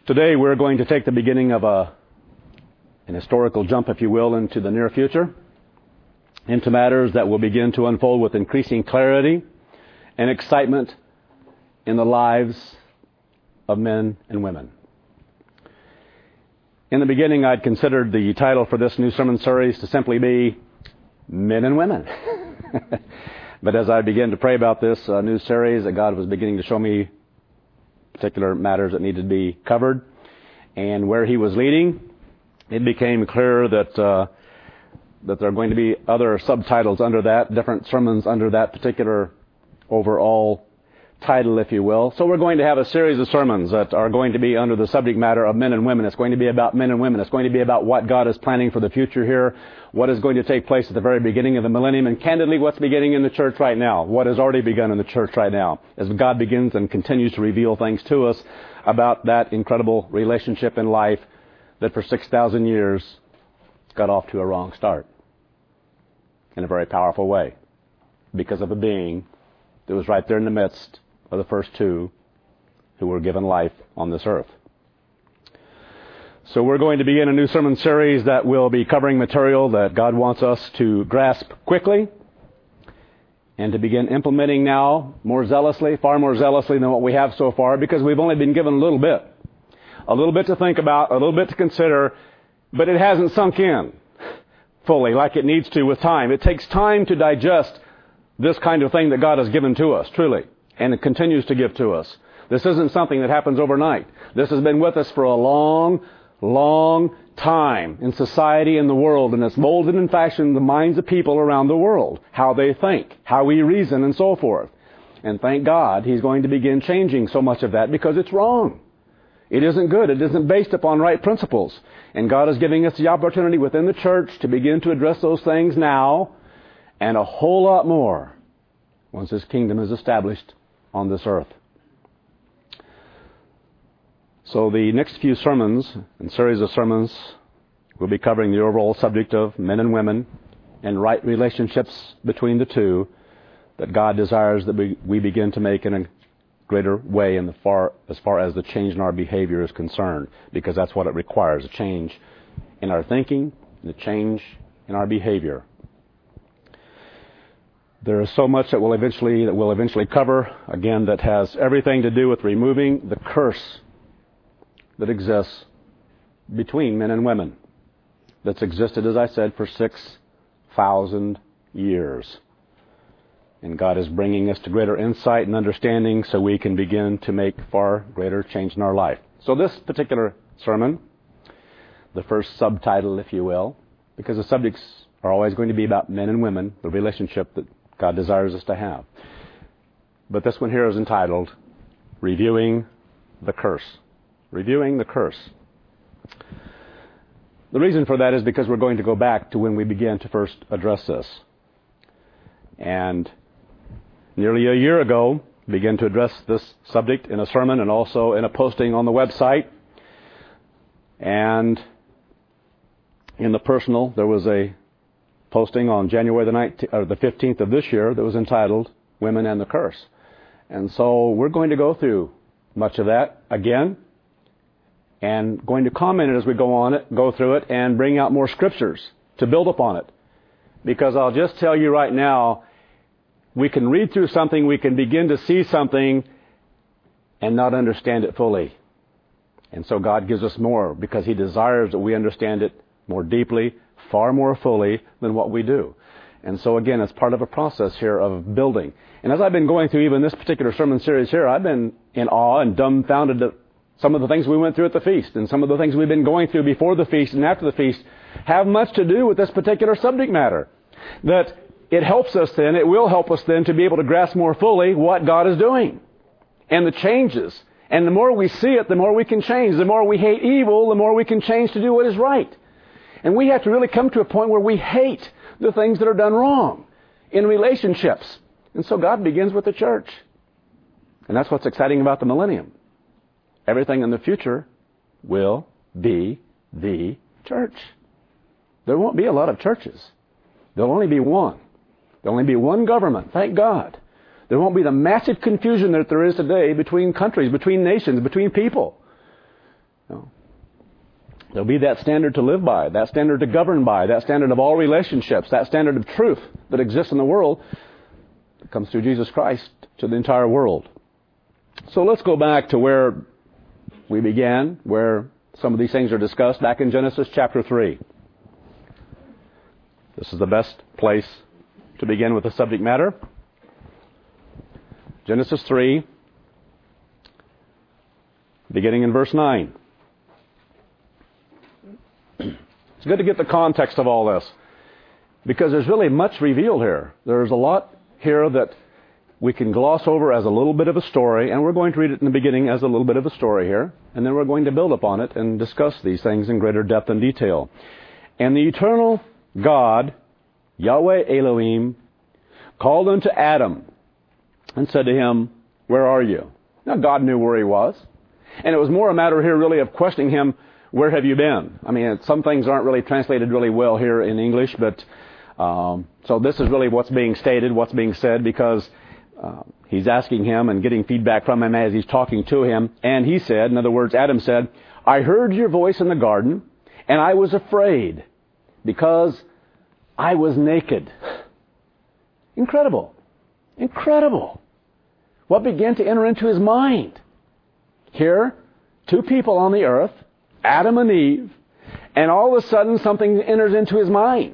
Today we're going to take the beginning of an historical jump, if you will, into the near future, into matters that will begin to unfold with increasing clarity and excitement in the lives of men and women. In the beginning, I'd considered the title for this new sermon series to simply be Men and Women. But as I began to pray about this new series, that God was beginning to show me particular matters that needed to be covered and where He was leading, it became clear that there are going to be other subtitles under that, different sermons under that particular overall title, if you will. So we're going to have a series of sermons that are going to be under the subject matter of men and women. It's going to be about men and women. It's going to be about what God is planning for the future here, what is going to take place at the very beginning of the millennium, and candidly, what's beginning in the church right now, what has already begun in the church right now, as God begins and continues to reveal things to us about that incredible relationship in life that for 6,000 years got off to a wrong start in a very powerful way because of a being that was right there in the midst of the first two who were given life on this earth. So we're going to begin a new sermon series that will be covering material that God wants us to grasp quickly and to begin implementing now more zealously, far more zealously than what we have so far, because we've only been given a little bit to think about, a little bit to consider, but it hasn't sunk in fully like it needs to with time. It takes time to digest this kind of thing that God has given to us, truly. And it continues to give to us. This isn't something that happens overnight. This has been with us for a long, long time in society and the world, and it's molded and fashioned the minds of people around the world, how they think, how we reason, and so forth. And thank God He's going to begin changing so much of that because it's wrong. It isn't good. It isn't based upon right principles. And God is giving us the opportunity within the church to begin to address those things now and a whole lot more once His kingdom is established on this earth. So the next few sermons and series of sermons will be covering the overall subject of men and women and right relationships between the two that God desires that we begin to make in a greater way as far as the change in our behavior is concerned, because that's what it requires, a change in our thinking and a change in our behavior. There is so much that we'll eventually cover, again, that has everything to do with removing the curse that exists between men and women, that's existed, as I said, for 6,000 years. And God is bringing us to greater insight and understanding so we can begin to make far greater change in our life. So this particular sermon, the first subtitle, if you will, because the subjects are always going to be about men and women, the relationship that God desires us to have. But this one here is entitled, Reviewing the Curse. Reviewing the Curse. The reason for that is because we're going to go back to when we began to first address this. And nearly a year ago, began to address this subject in a sermon and also in a posting on the website. And in the personal, there was a posting on January the 15th of this year that was entitled Women and the Curse. And so we're going to go through much of that again and going to comment as we go through it and bring out more scriptures to build upon it. Because I'll just tell you right now, we can read through something, we can begin to see something and not understand it fully. And so God gives us more because He desires that we understand it more deeply, far more fully than what we do. And so again, it's part of a process here of building. And as I've been going through even this particular sermon series here, I've been in awe and dumbfounded at some of the things we went through at the feast, and some of the things we've been going through before the feast and after the feast have much to do with this particular subject matter. That it helps us then, it will help us then to be able to grasp more fully what God is doing and the changes. And the more we see it, the more we can change. The more we hate evil, the more we can change to do what is right. And we have to really come to a point where we hate the things that are done wrong in relationships. And so God begins with the church. And that's what's exciting about the millennium. Everything in the future will be the church. There won't be a lot of churches. There'll only be one. There'll only be one government, thank God. There won't be the massive confusion that there is today between countries, between nations, between people. No. There'll be that standard to live by, that standard to govern by, that standard of all relationships, that standard of truth that exists in the world that comes through Jesus Christ to the entire world. So let's go back to where we began, where some of these things are discussed, back in Genesis chapter 3. This is the best place to begin with the subject matter. Genesis 3, beginning in verse 9. It's good to get the context of all this, because there's really much revealed here. There's a lot here that we can gloss over as a little bit of a story, and we're going to read it in the beginning as a little bit of a story here, and then we're going to build upon it and discuss these things in greater depth and detail. And the eternal God, Yahweh Elohim, called unto Adam and said to him, "Where are you?" Now God knew where he was, and it was more a matter here really of questioning him, "Where have you been?" I mean, some things aren't really translated really well here in English, but so this is really what's being stated, what's being said, because he's asking him and getting feedback from him as he's talking to him. And he said, in other words, Adam said, "I heard your voice in the garden, and I was afraid because I was naked." Incredible. Incredible. What began to enter into his mind? Here, two people on the earth, Adam and Eve, and all of a sudden something enters into his mind.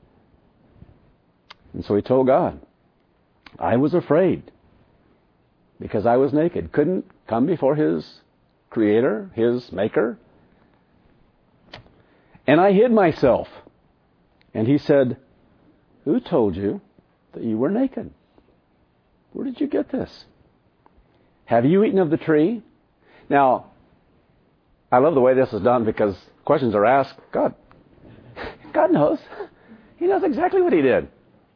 And so he told God, "I was afraid because I was naked." Couldn't come before his Creator, his Maker. "And I hid myself." And he said, "Who told you that you were naked? Where did you get this? Have you eaten of the tree?" Now, I love the way this is done, because questions are asked. God knows. He knows exactly what he did.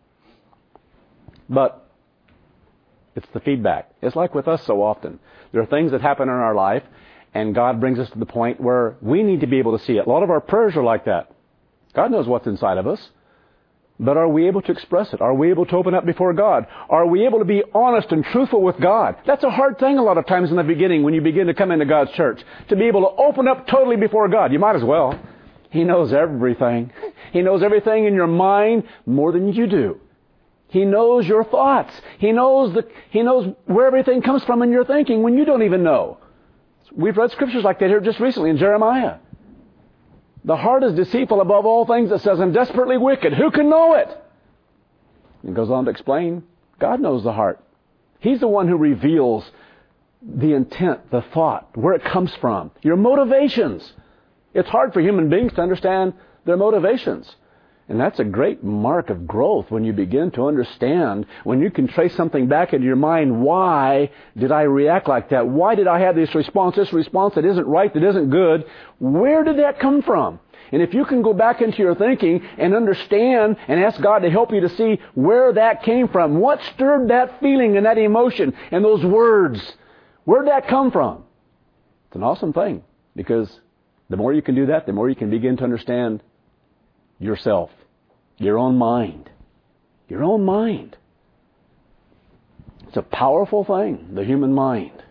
But it's the feedback. It's like with us so often. There are things that happen in our life, and God brings us to the point where we need to be able to see it. A lot of our prayers are like that. God knows what's inside of us. But are we able to express it? Are we able to open up before God? Are we able to be honest and truthful with God? That's a hard thing a lot of times in the beginning when you begin to come into God's church, to be able to open up totally before God. You might as well. He knows everything. He knows everything in your mind more than you do. He knows your thoughts. He knows where everything comes from in your thinking when you don't even know. We've read scriptures like that here just recently in Jeremiah. The heart is deceitful above all things, it says, and desperately wicked. Who can know it? It goes on to explain, God knows the heart. He's the one who reveals the intent, the thought, where it comes from, your motivations. It's hard for human beings to understand their motivations. And that's a great mark of growth when you begin to understand, when you can trace something back into your mind. Why did I react like that? Why did I have this response that isn't right, that isn't good? Where did that come from? And if you can go back into your thinking and understand and ask God to help you to see where that came from, what stirred that feeling and that emotion and those words, where did that come from? It's an awesome thing, because the more you can do that, the more you can begin to understand yourself, your own mind. Your own mind. It's a powerful thing, the human mind.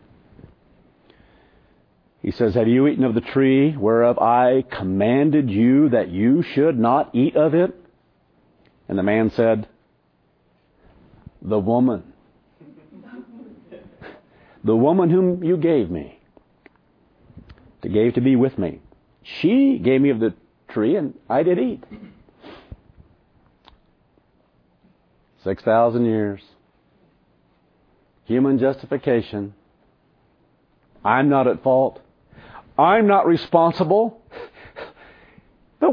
He says, "Have you eaten of the tree whereof I commanded you that you should not eat of it?" And the man said, "The woman. The woman whom you gave me, gave to be with me. She gave me of the tree, and I did eat." 6,000 years. Human justification. I'm not at fault. I'm not responsible. The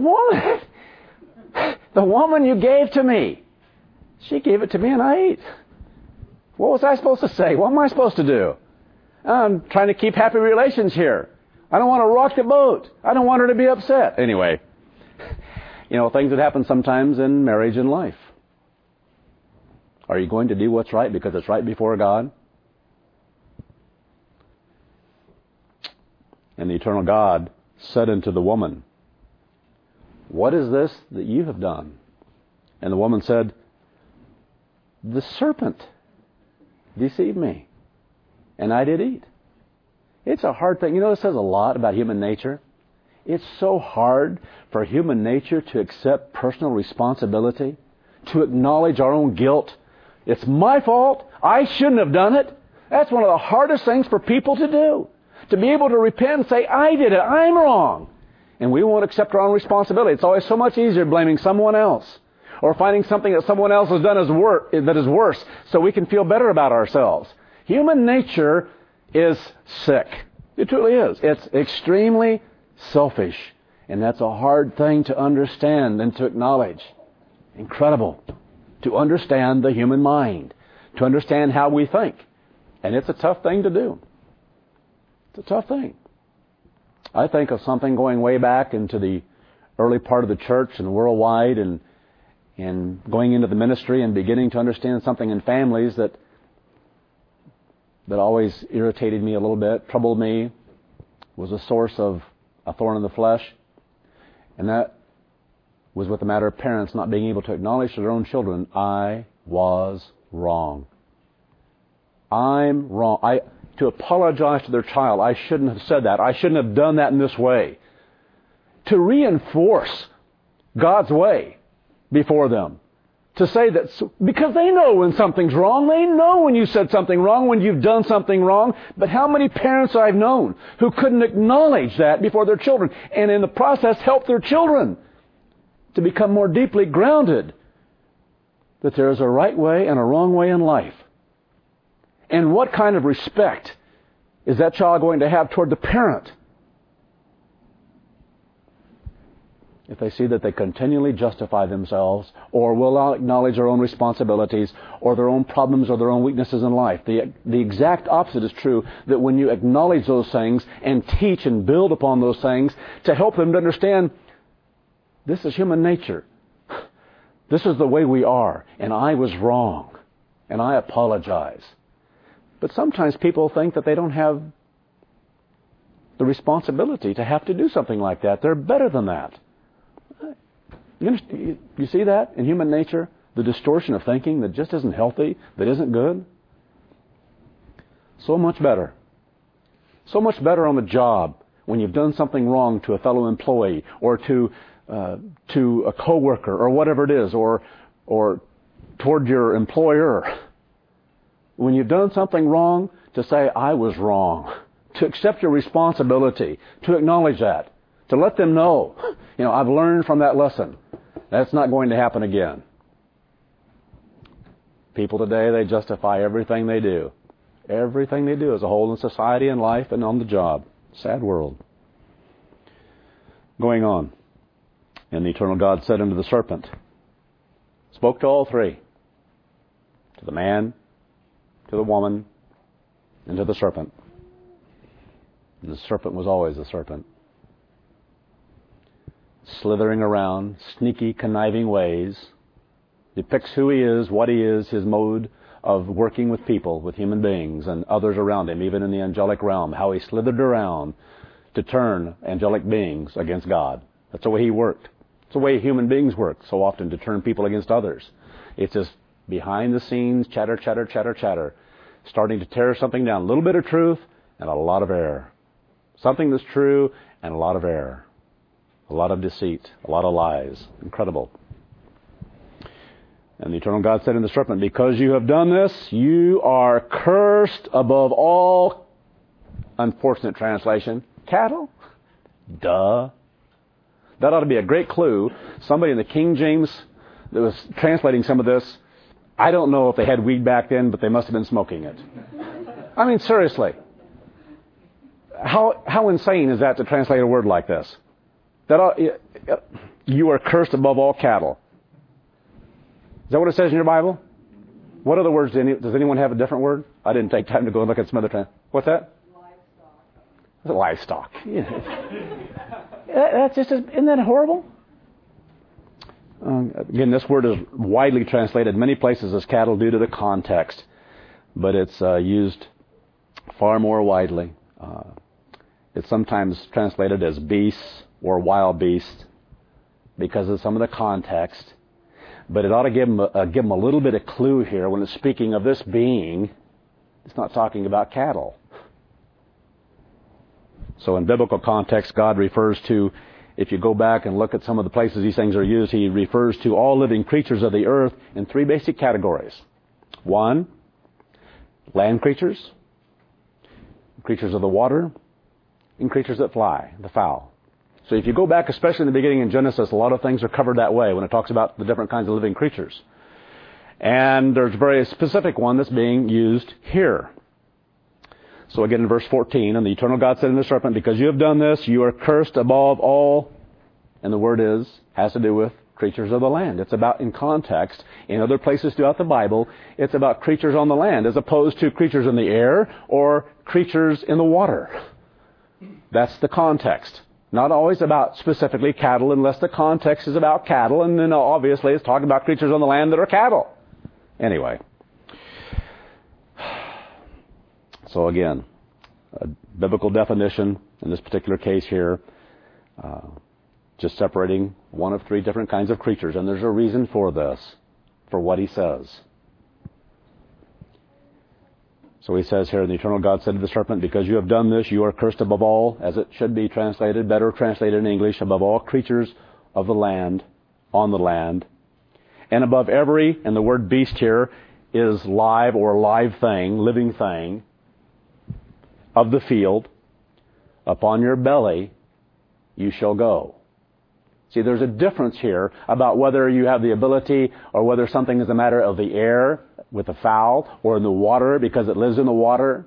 woman you gave to me, she gave it to me and I ate. What was I supposed to say? What am I supposed to do? I'm trying to keep happy relations here. I don't want to rock the boat. I don't want her to be upset. Anyway, things that happen sometimes in marriage and life. Are you going to do what's right because it's right before God? And the eternal God said unto the woman, "What is this that you have done?" And the woman said, "The serpent deceived me, and I did eat." It's a hard thing. You know, it says a lot about human nature. It's so hard for human nature to accept personal responsibility, to acknowledge our own guilt. It's my fault. I shouldn't have done it. That's one of the hardest things for people to do. To be able to repent and say, I did it. I'm wrong. And we won't accept our own responsibility. It's always so much easier blaming someone else or finding something that someone else has done that is worse so we can feel better about ourselves. Human nature is sick. It truly is. It's extremely selfish. And that's a hard thing to understand and to acknowledge. Incredible. To understand the human mind. To understand how we think. And it's a tough thing to do. It's a tough thing. I think of something going way back into the early part of the church and worldwide and going into the ministry and beginning to understand something in families that always irritated me a little bit, troubled me, was a source of a thorn in the flesh. And that was with the matter of parents not being able to acknowledge to their own children, I was wrong. I'm wrong. To apologize to their child, I shouldn't have said that. I shouldn't have done that in this way. To reinforce God's way before them. To say that, because they know when something's wrong. They know when you said something wrong, when you've done something wrong. But how many parents I've known who couldn't acknowledge that before their children and in the process help their children to become more deeply grounded that there is a right way and a wrong way in life. And what kind of respect is that child going to have toward the parent if they see that they continually justify themselves or will not acknowledge their own responsibilities or their own problems or their own weaknesses in life? The exact opposite is true, that when you acknowledge those things and teach and build upon those things to help them to understand this is human nature. This is the way we are, and I was wrong, and I apologize. But sometimes people think that they don't have the responsibility to have to do something like that. They're better than that. You see that in human nature? The distortion of thinking that just isn't healthy, that isn't good? So much better. So much better on the job when you've done something wrong to a fellow employee or to a coworker or whatever it is, or toward your employer. When you've done something wrong, to say, I was wrong. To accept your responsibility. To acknowledge that. To let them know, I've learned from that lesson. That's not going to happen again. People today, they justify everything they do. Everything they do as a whole in society and life and on the job. Sad world. Going on. And the eternal God said unto the serpent, spoke to all three. To the man, to the woman, and to the serpent. And the serpent was always a serpent. Slithering around, sneaky, conniving ways, depicts who he is, what he is, his mode of working with people, with human beings, and others around him, even in the angelic realm, how he slithered around to turn angelic beings against God. That's the way he worked. It's the way human beings work so often, to turn people against others. It's just behind the scenes, chatter, chatter, chatter, chatter, starting to tear something down. A little bit of truth and a lot of error. Something that's true and a lot of error. A lot of deceit, a lot of lies. Incredible. And the eternal God said unto the serpent, because you have done this, you are cursed above all, unfortunate translation, cattle? Duh. That ought to be a great clue. Somebody in the King James that was translating some of this, I don't know if they had weed back then, but they must have been smoking it. I mean, seriously. How insane is that to translate a word like this? You are cursed above all cattle. Is that what it says in your Bible? What other words? Does anyone have a different word? I didn't take time to go and look at some other translations. What's that? Livestock. That's just, isn't that horrible? Again, this word is widely translated many places as cattle due to the context, but it's used far more widely. It's sometimes translated as beasts or wild beasts because of some of the context. But it ought to give them a little bit of clue here when it's speaking of this being. It's not talking about cattle. So in biblical context, God refers to, if you go back and look at some of the places these things are used, He refers to all living creatures of the earth in three basic categories. One, land creatures, creatures of the water, and creatures that fly, the fowl. So if you go back, especially in the beginning in Genesis, a lot of things are covered that way when it talks about the different kinds of living creatures. And there's a very specific one that's being used here. So again in verse 14, and the eternal God said unto the serpent, because you have done this, you are cursed above all. And the word has to do with creatures of the land. It's about, in context, in other places throughout the Bible, it's about creatures on the land as opposed to creatures in the air or creatures in the water. That's the context. Not always about specifically cattle unless the context is about cattle, and then obviously it's talking about creatures on the land that are cattle. Anyway. So again, a biblical definition in this particular case here, just separating one of three different kinds of creatures. And there's a reason for this, for what he says. So he says here, the eternal God said to the serpent, because you have done this, you are cursed above all, as it should be translated, better translated in English, above all creatures of the land, on the land, and above every, and the word beast here is live or live thing, living thing, of the field, upon your belly you shall go. See, there's a difference here about whether you have the ability or whether something is a matter of the air with the fowl or in the water because it lives in the water.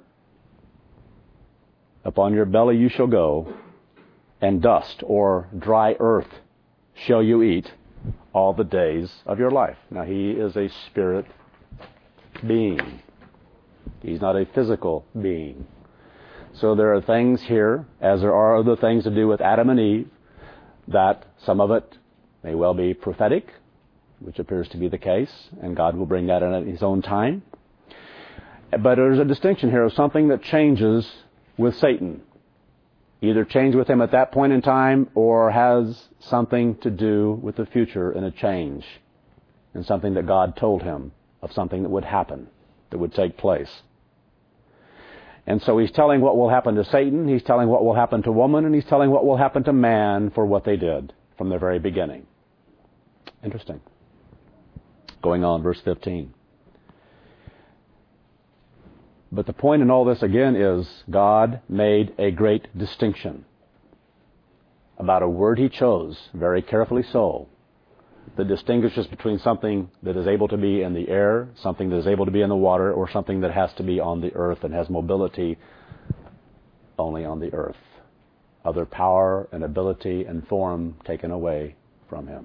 Upon your belly you shall go, and dust or dry earth shall you eat all the days of your life. Now, he is a spirit being. He's not a physical being. So there are things here, as there are other things to do with Adam and Eve, that some of it may well be prophetic, which appears to be the case, and God will bring that in at His own time. But there's a distinction here of something that changes with Satan. Either change with him at that point in time or has something to do with the future in a change, and something that God told him of something that would happen, that would take place. And so he's telling what will happen to Satan, he's telling what will happen to woman, and he's telling what will happen to man for what they did from the very beginning. Interesting. Going on, verse 15. But the point in all this again is God made a great distinction about a word He chose, very carefully so, that distinguishes between something that is able to be in the air, something that is able to be in the water, or something that has to be on the earth and has mobility only on the earth. Other power and ability and form taken away from Him.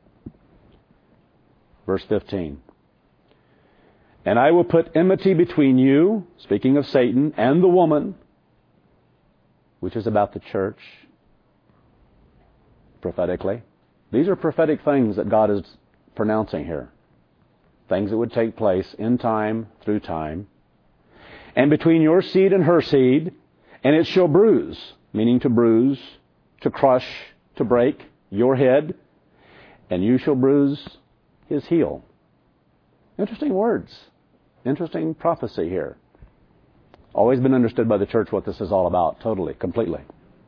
Verse 15. And I will put enmity between you, speaking of Satan, and the woman, which is about the church, prophetically. These are prophetic things that God is pronouncing here. Things that would take place in time, through time. And between your seed and her seed, and it shall bruise, meaning to bruise, to crush, to break, your head, and you shall bruise his heel. Interesting words. Interesting prophecy here. Always been understood by the church what this is all about, totally, completely.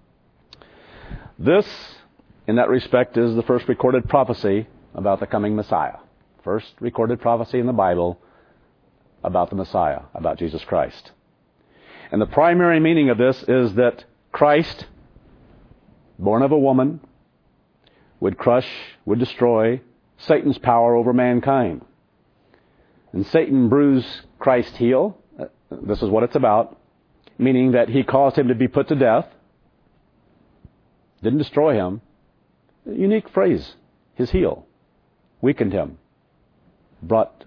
This, in that respect, is the first recorded prophecy about the coming Messiah. First recorded prophecy in the Bible about the Messiah, about Jesus Christ. And the primary meaning of this is that Christ, born of a woman, would crush, would destroy Satan's power over mankind. And Satan bruised Christ's heel. This is what it's about. Meaning that he caused him to be put to death. Didn't destroy him. Unique phrase. His heel. Weakened him. Brought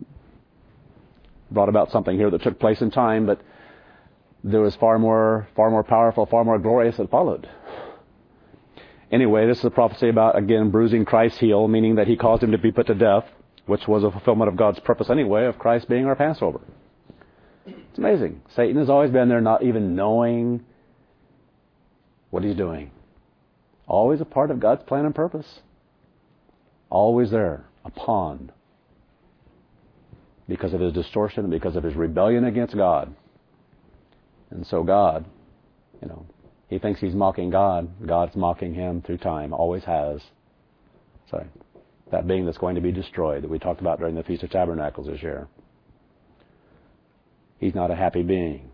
about something here that took place in time, but there was far more powerful, far more glorious that followed. Anyway, this is a prophecy about, again, bruising Christ's heel, meaning that he caused him to be put to death, which was a fulfillment of God's purpose anyway, of Christ being our Passover. It's amazing. Satan has always been there not even knowing what he's doing. Always a part of God's plan and purpose. Always there, a pawn. Because of his distortion and because of his rebellion against God. And so God, He thinks he's mocking God. God's mocking him through time, always has. So, that being that's going to be destroyed, that we talked about during the Feast of Tabernacles this year. He's not a happy being.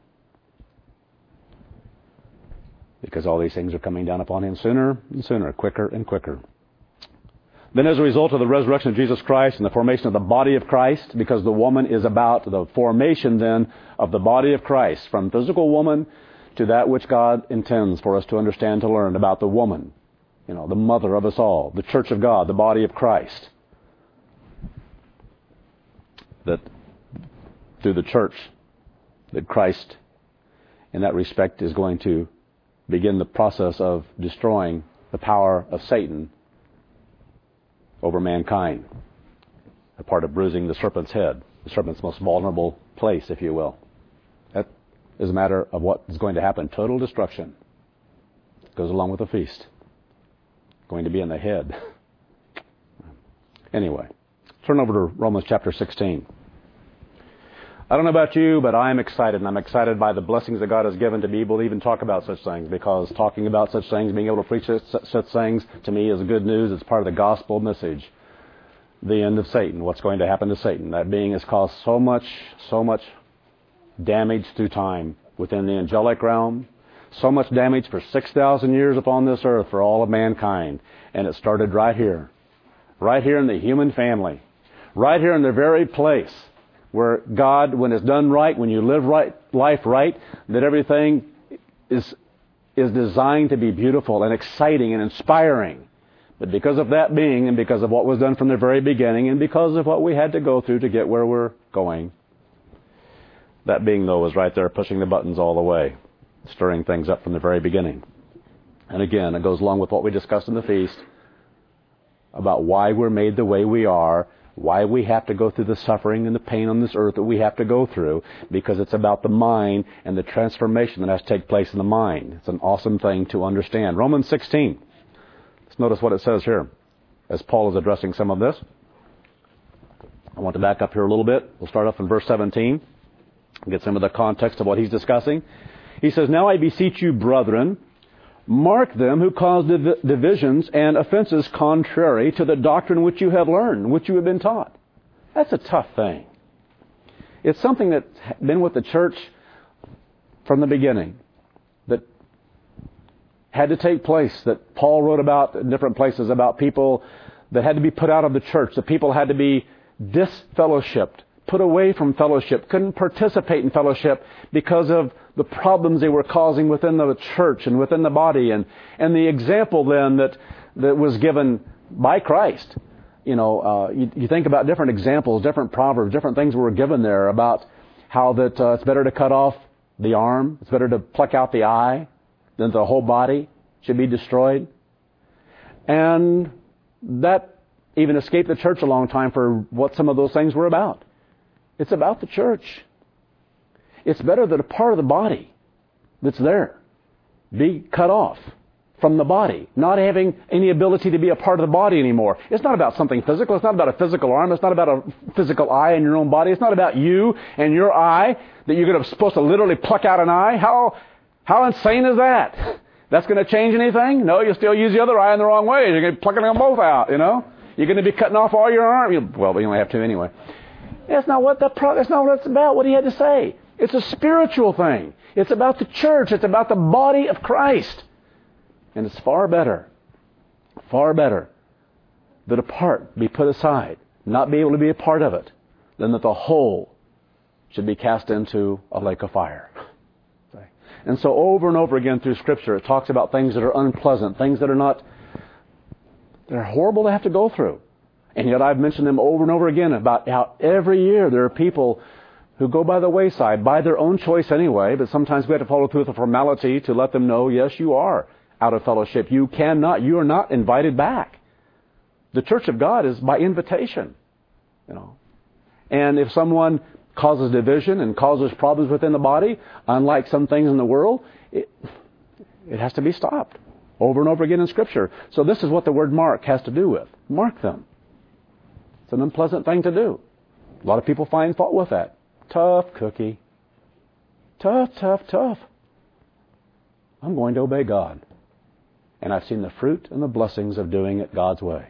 Because all these things are coming down upon him sooner and sooner, quicker and quicker. Then as a result of the resurrection of Jesus Christ and the formation of the body of Christ, because the woman is about the formation then of the body of Christ, from physical woman to that which God intends for us to understand, to learn about the woman, the mother of us all, the church of God, the body of Christ. That through the church, that Christ, in that respect, is going to begin the process of destroying the power of Satan over mankind. A part of bruising the serpent's head, the serpent's most vulnerable place, if you will. That is a matter of what is going to happen. Total destruction. Goes along with the feast. Going to be in the head. Anyway, turn over to Romans chapter 16. I don't know about you, but I am excited, and I'm excited by the blessings that God has given to be able to even talk about such things, because talking about such things, being able to preach such things, to me is good news. It's part of the gospel message. The end of Satan, what's going to happen to Satan. That being has caused so much damage through time within the angelic realm, so much damage for 6,000 years upon this earth for all of mankind. And it started right here in the human family, right here in the very place where God, when it's done right, when you live life right, that everything is designed to be beautiful and exciting and inspiring. But because of that being, and because of what was done from the very beginning, and because of what we had to go through to get where we're going, that being, though, was right there pushing the buttons all the way, stirring things up from the very beginning. And again, it goes along with what we discussed in the feast about why we're made the way we are, why we have to go through the suffering and the pain on this earth that we have to go through, because it's about the mind and the transformation that has to take place in the mind. It's an awesome thing to understand. Romans 16. Let's notice what it says here as Paul is addressing some of this. I want to back up here a little bit. We'll start off in verse 17, get some of the context of what he's discussing. He says, "Now I beseech you, brethren, mark them who cause divisions and offenses contrary to the doctrine which you have learned, which you have been taught." That's a tough thing. It's something that's been with the church from the beginning, that had to take place, that Paul wrote about in different places, about people that had to be put out of the church, that people had to be disfellowshipped, put away from fellowship, couldn't participate in fellowship because of the problems they were causing within the church and within the body. And the example then that was given by Christ. You think about different examples, different proverbs, different things were given there about how that it's better to cut off the arm, it's better to pluck out the eye, than the whole body should be destroyed. And that even escaped the church a long time for what some of those things were about. It's about the church. It's better that a part of the body that's there be cut off from the body, not having any ability to be a part of the body anymore. It's not about something physical. It's not about a physical arm. It's not about a physical eye in your own body. It's not about you and your eye, that you're supposed to literally pluck out an eye. How insane is that? That's going to change anything? No, you'll still use the other eye in the wrong way. You're going to be plucking them both out, You're going to be cutting off all your arm. Well, we only have two anyway. That's not what it's about, what he had to say. It's a spiritual thing. It's about the church. It's about the body of Christ. And it's far better that a part be put aside, not be able to be a part of it, than that the whole should be cast into a lake of fire. And so over and over again through Scripture, it talks about things that are unpleasant, things that they're horrible to have to go through. And yet I've mentioned them over and over again about how every year there are people who go by the wayside, by their own choice anyway, but sometimes we have to follow through with a formality to let them know, yes, you are out of fellowship. You are not invited back. The church of God is by invitation, And if someone causes division and causes problems within the body, unlike some things in the world, it has to be stopped over and over again in Scripture. So this is what the word mark has to do with. Mark them. It's an unpleasant thing to do. A lot of people find fault with that. Tough cookie. Tough. I'm going to obey God. And I've seen the fruit and the blessings of doing it God's way.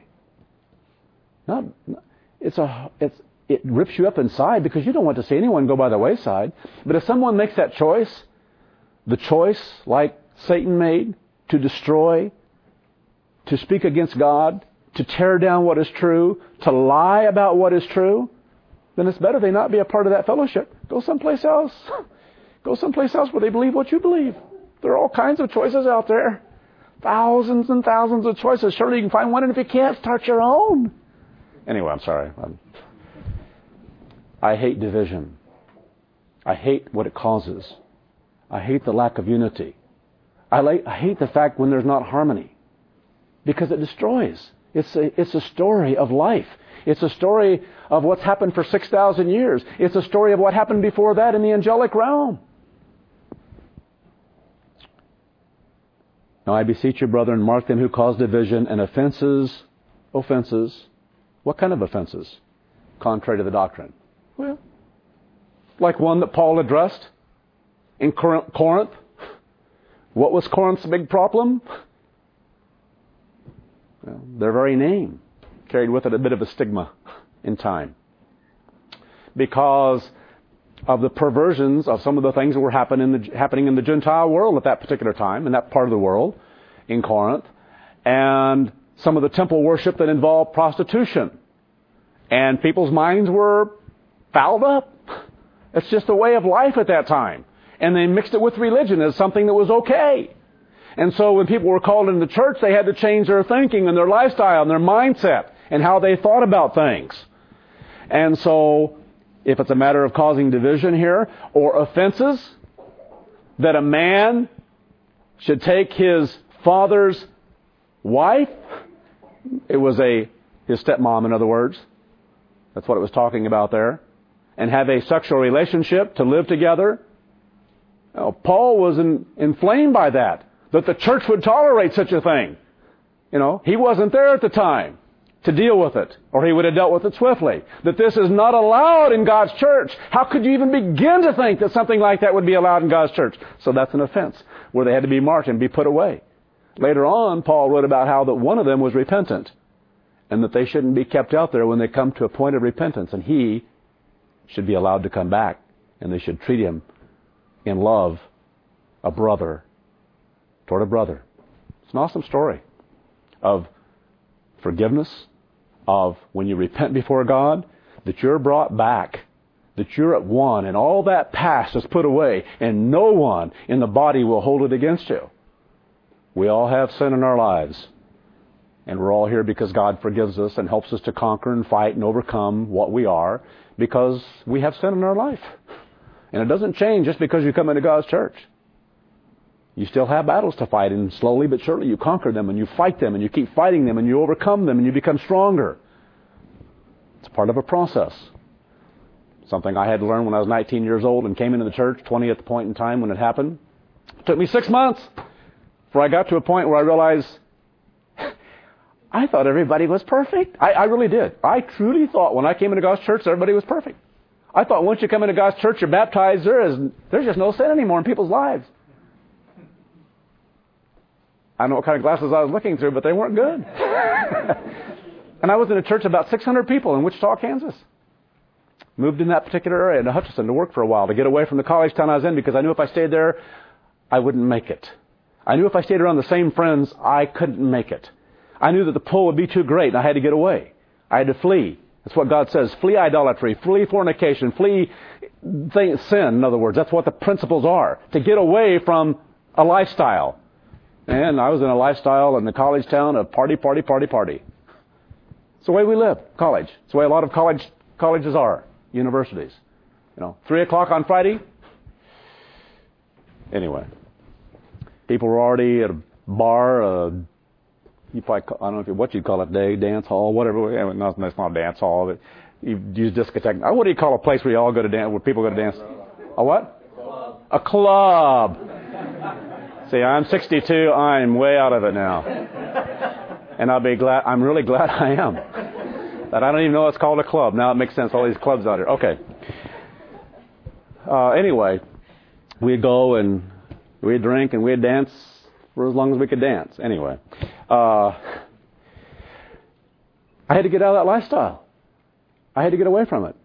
It rips you up inside because you don't want to see anyone go by the wayside. But if someone makes that choice, the choice like Satan made, to destroy, to speak against God, to tear down what is true, to lie about what is true, then it's better they not be a part of that fellowship. Go someplace else. Go someplace else where they believe what you believe. There are all kinds of choices out there. Thousands and thousands of choices. Surely you can find one, and if you can't, start your own. Anyway, I'm sorry. I hate division. I hate what it causes. I hate the lack of unity. I hate the fact when there's not harmony, because it destroys. It's a story of life. It's a story of what's happened for 6,000 years. It's a story of what happened before that in the angelic realm. Now I beseech you, brethren, mark them who cause division and offenses. What kind of offenses? Contrary to the doctrine. Well, like one that Paul addressed in Corinth. What was Corinth's big problem? Well, their very name carried with it a bit of a stigma in time, because of the perversions of some of the things that were happening in the Gentile world at that particular time, in that part of the world, in Corinth, and some of the temple worship that involved prostitution. And people's minds were fouled up. It's just a way of life at that time. And they mixed it with religion as something that was okay. And so when people were called into church, they had to change their thinking and their lifestyle and their mindset and how they thought about things. And so if it's a matter of causing division here, or offenses, that a man should take his father's wife, it was his stepmom, in other words. That's what it was talking about there. And have a sexual relationship to live together. Paul was inflamed by that the church would tolerate such a thing. He wasn't there at the time to deal with it, or he would have dealt with it swiftly. That this is not allowed in God's church. How could you even begin to think that something like that would be allowed in God's church? So that's an offense where they had to be marked and be put away. Later on, Paul wrote about how that one of them was repentant, and that they shouldn't be kept out there when they come to a point of repentance, and he should be allowed to come back, and they should treat him in love, a brother toward a brother. It's an awesome story of forgiveness, of when you repent before God, that you're brought back, that you're at one, and all that past is put away, and no one in the body will hold it against you. We all have sin in our lives, and we're all here because God forgives us and helps us to conquer and fight and overcome what we are, because we have sin in our life. And it doesn't change just because you come into God's church. You still have battles to fight, and slowly but surely you conquer them, and you fight them, and you keep fighting them, and you overcome them, and you become stronger. It's part of a process. Something I had to learn when I was 19 years old and came into the church, 20 at the point in time when it happened. It took me 6 months before I got to a point where I realized I thought everybody was perfect. I really did. I truly thought when I came into God's church, everybody was perfect. I thought once you come into God's church, you're baptized, there's just no sin anymore in people's lives. I don't know what kind of glasses I was looking through, but they weren't good. And I was in a church of about 600 people in Wichita, Kansas. Moved in that particular area into Hutchinson to work for a while, to get away from the college town I was in, because I knew if I stayed there, I wouldn't make it. I knew if I stayed around the same friends, I couldn't make it. I knew that the pull would be too great, and I had to get away. I had to flee. That's what God says. Flee idolatry, flee fornication, flee sin, in other words. That's what the principles are, to get away from a lifestyle. And I was in a lifestyle in the college town of party. It's the way we live, college. It's the way a lot of colleges are, universities. 3 o'clock on Friday. Anyway, people were already at a bar, you probably, I don't know what you'd call it, dance hall, whatever. No, it's not a dance hall, but you use discotheque. What do you call a place where you all go to dance, where people go to dance? A what? A club. See, I'm 62. I'm way out of it now. And I'm really glad I am. That I don't even know it's called a club. Now it makes sense, all these clubs out here. Okay. Anyway, we'd go and We'd drink and we'd dance for as long as we could dance. Anyway, I had to get out of that lifestyle. I had to get away from it.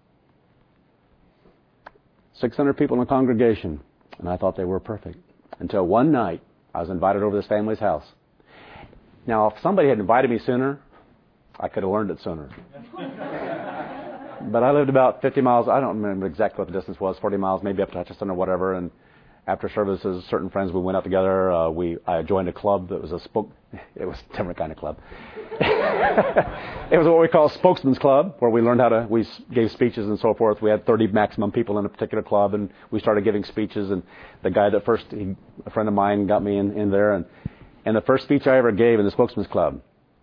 600 people in the congregation, and I thought they were perfect. Until one night, I was invited over to this family's house. Now, if somebody had invited me sooner, I could have learned it sooner. But I lived about 50 miles. I don't remember exactly what the distance was, 40 miles, maybe up to Hutchinson or whatever. And after services, certain friends, we went out together. I joined a club that was it was a different kind of club. It was what we call a spokesman's club, where we learned we gave speeches and so forth. We had 30 maximum people in a particular club, and we started giving speeches. And the guy that first, a friend of mine, got me in there. And the first speech I ever gave in the spokesman's club,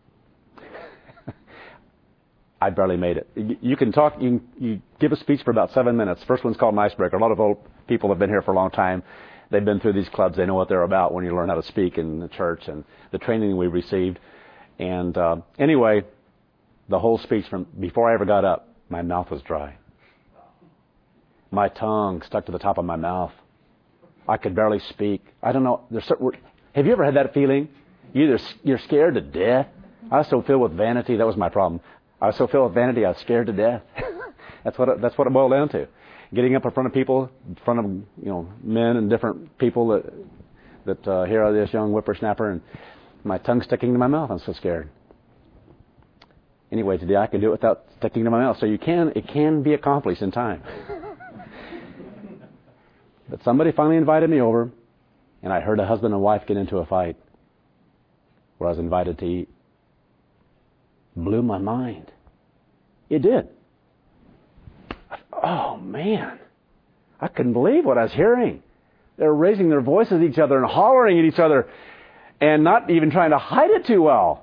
I barely made it. You can talk, you give a speech for about 7 minutes. First one's called an icebreaker. A lot of old people have been here for a long time. They've been through these clubs. They know what they're about when you learn how to speak in the church and the training we received. And anyway, the whole speech from before I ever got up, my mouth was dry. My tongue stuck to the top of my mouth. I could barely speak. I don't know. Have you ever had that feeling? You're scared to death. I was so filled with vanity. That was my problem. I was so filled with vanity, I was scared to death. That's what it boiled down to. Getting up in front of people, in front of men and different people that hear this young whippersnapper, and my tongue sticking to my mouth. I'm so scared. Anyway, today I can do it without sticking to my mouth. So it can be accomplished in time. But somebody finally invited me over, and I heard a husband and wife get into a fight where I was invited to eat. Blew my mind. It did. Oh, man. I couldn't believe what I was hearing. They were raising their voices at each other and hollering at each other and not even trying to hide it too well.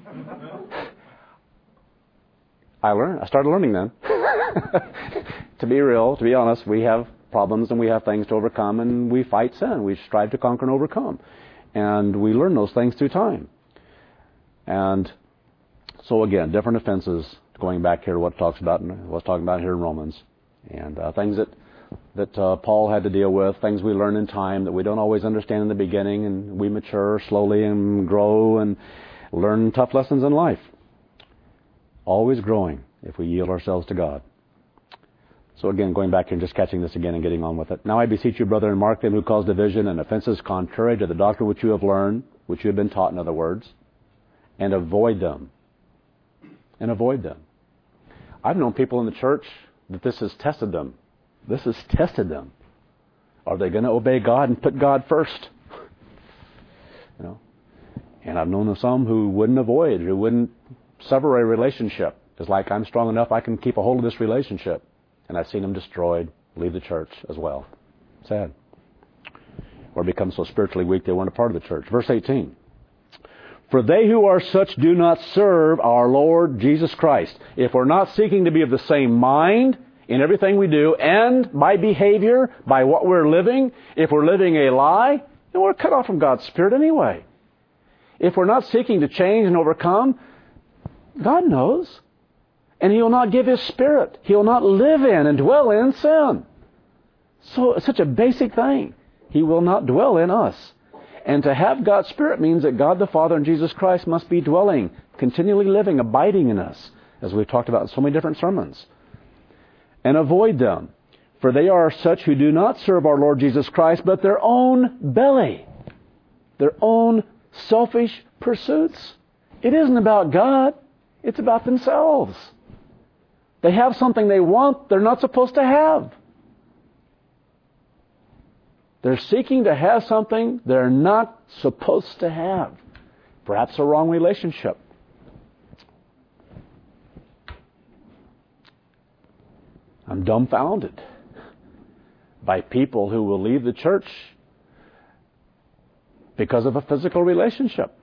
I started learning then. To be real, to be honest, we have problems and we have things to overcome, and we fight sin. We strive to conquer and overcome. And we learn those things through time. And so again, different offenses, going back here to what's talking about here in Romans, and things that Paul had to deal with, things we learn in time that we don't always understand in the beginning, and we mature slowly and grow and learn tough lessons in life. Always growing if we yield ourselves to God. So again, going back here and just catching this again and getting on with it. Now I beseech you, brethren, mark them who cause division and offenses contrary to the doctrine which you have learned, which you have been taught, in other words, and avoid them. And avoid them. I've known people in the church that this has tested them. This has tested them. Are they going to obey God and put God first? And I've known of some who wouldn't avoid, who wouldn't sever a relationship. It's like, I'm strong enough, I can keep a hold of this relationship. And I've seen them destroyed, leave the church as well. Sad. Or become so spiritually weak they weren't a part of the church. Verse 18. For they who are such do not serve our Lord Jesus Christ. If we're not seeking to be of the same mind in everything we do, and by behavior, by what we're living, if we're living a lie, then we're cut off from God's Spirit anyway. If we're not seeking to change and overcome, God knows. And He will not give His Spirit. He will not live in and dwell in sin. So it's such a basic thing. He will not dwell in us. And to have God's Spirit means that God the Father and Jesus Christ must be dwelling, continually living, abiding in us, as we've talked about in so many different sermons. And avoid them, for they are such who do not serve our Lord Jesus Christ, but their own belly, their own selfish pursuits. It isn't about God, it's about themselves. They have something they want they're not supposed to have. They're seeking to have something they're not supposed to have. Perhaps a wrong relationship. I'm dumbfounded by people who will leave the church because of a physical relationship.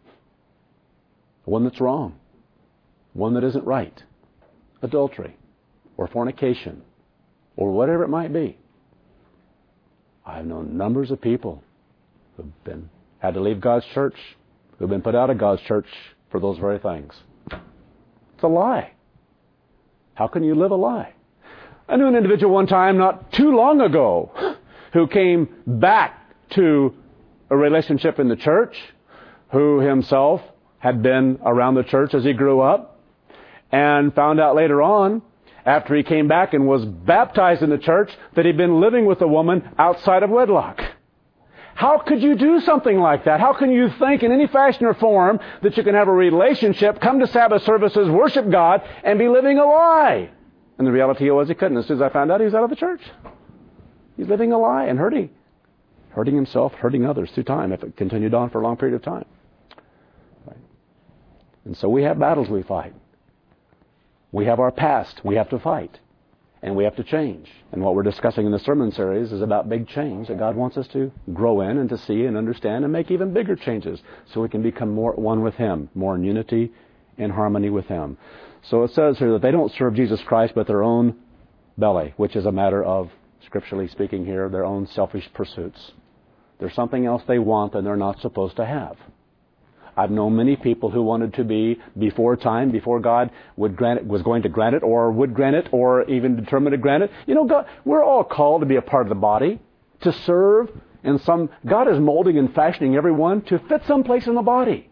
One that's wrong. One that isn't right. Adultery. Or fornication. Or whatever it might be. I've known numbers of people who've had to leave God's church, who've been put out of God's church for those very things. It's a lie. How can you live a lie? I knew an individual one time not too long ago who came back to a relationship in the church, who himself had been around the church as he grew up, and found out later on, after he came back and was baptized in the church, that he'd been living with a woman outside of wedlock. How could you do something like that? How can you think in any fashion or form that you can have a relationship, come to Sabbath services, worship God, and be living a lie? And the reality was he couldn't. As soon as I found out, he was out of the church. He's living a lie and hurting himself, hurting others through time if it continued on for a long period of time. Right? And so we have battles we fight. We have our past we have to fight. And we have to change. And what we're discussing in the sermon series is about big change that God wants us to grow in and to see and understand and make even bigger changes so we can become more one with Him, more in unity and harmony with Him. So it says here that they don't serve Jesus Christ but their own belly, which is a matter of, scripturally speaking here, their own selfish pursuits. There's something else they want and they're not supposed to have. I've known many people who wanted to be before time, before God would grant it, was going to grant it, or would grant it, or even determine to grant it. You know, God, we're all called to be a part of the body, to serve, and God is molding and fashioning everyone to fit someplace in the body.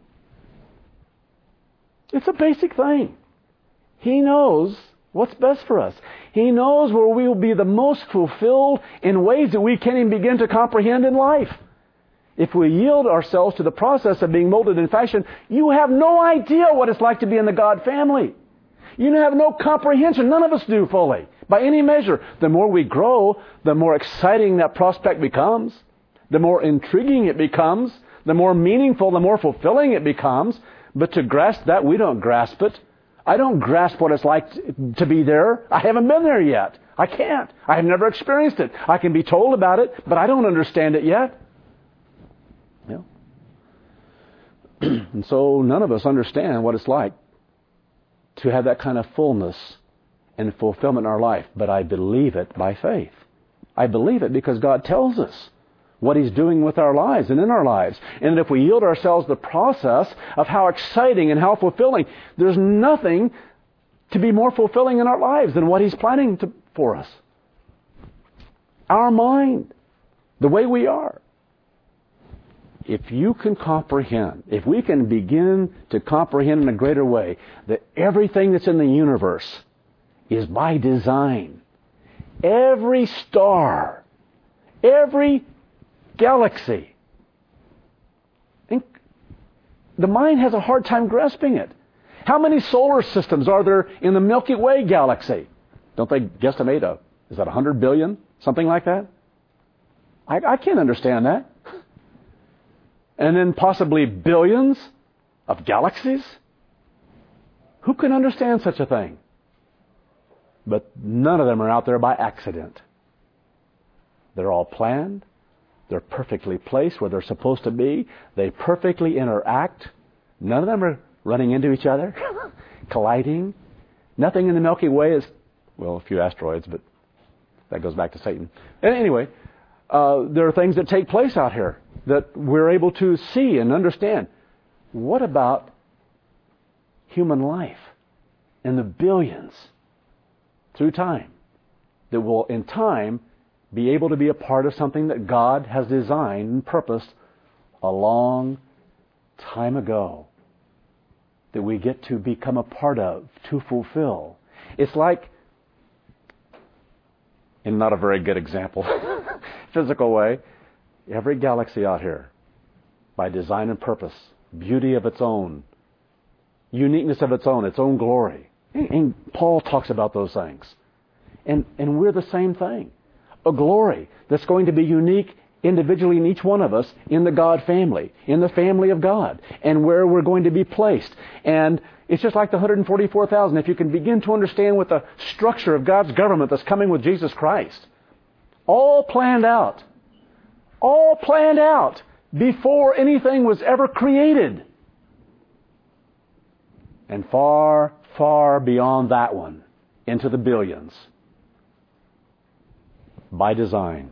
It's a basic thing. He knows what's best for us. He knows where we will be the most fulfilled in ways that we can't even begin to comprehend in life. If we yield ourselves to the process of being molded and fashioned, you have no idea what it's like to be in the God family. You have no comprehension. None of us do fully, by any measure. The more we grow, the more exciting that prospect becomes. The more intriguing it becomes. The more meaningful, the more fulfilling it becomes. But to grasp that, we don't grasp it. I don't grasp what it's like to be there. I haven't been there yet. I can't. I have never experienced it. I can be told about it, but I don't understand it yet. And so none of us understand what it's like to have that kind of fullness and fulfillment in our life. But I believe it by faith. I believe it because God tells us what He's doing with our lives and in our lives. And if we yield ourselves to the process of how exciting and how fulfilling, there's nothing to be more fulfilling in our lives than what He's planning for us. Our mind, the way we are. If you can comprehend, if we can begin to comprehend in a greater way that everything that's in the universe is by design, every star, every galaxy, and the mind has a hard time grasping it. How many solar systems are there in the Milky Way galaxy? Don't they guesstimate is that 100 billion? Something like that? I can't understand that. And then possibly billions of galaxies? Who can understand such a thing? But none of them are out there by accident. They're all planned. They're perfectly placed where they're supposed to be. They perfectly interact. None of them are running into each other, colliding. Nothing in the Milky Way is, well, a few asteroids, but that goes back to Satan. And anyway, there are things that take place out here that we're able to see and understand. What about human life and the billions through time that will in time be able to be a part of something that God has designed and purposed a long time ago that we get to become a part of, to fulfill. It's like, in not a very good example, physical way, every galaxy out here, by design and purpose, beauty of its own, uniqueness of its own glory. And Paul talks about those things. And we're the same thing. A glory that's going to be unique individually in each one of us in the God family, in the family of God, and where we're going to be placed. And it's just like the 144,000. If you can begin to understand what the structure of God's government that's coming with Jesus Christ, all planned out before anything was ever created. And far, far beyond that one, into the billions. By design.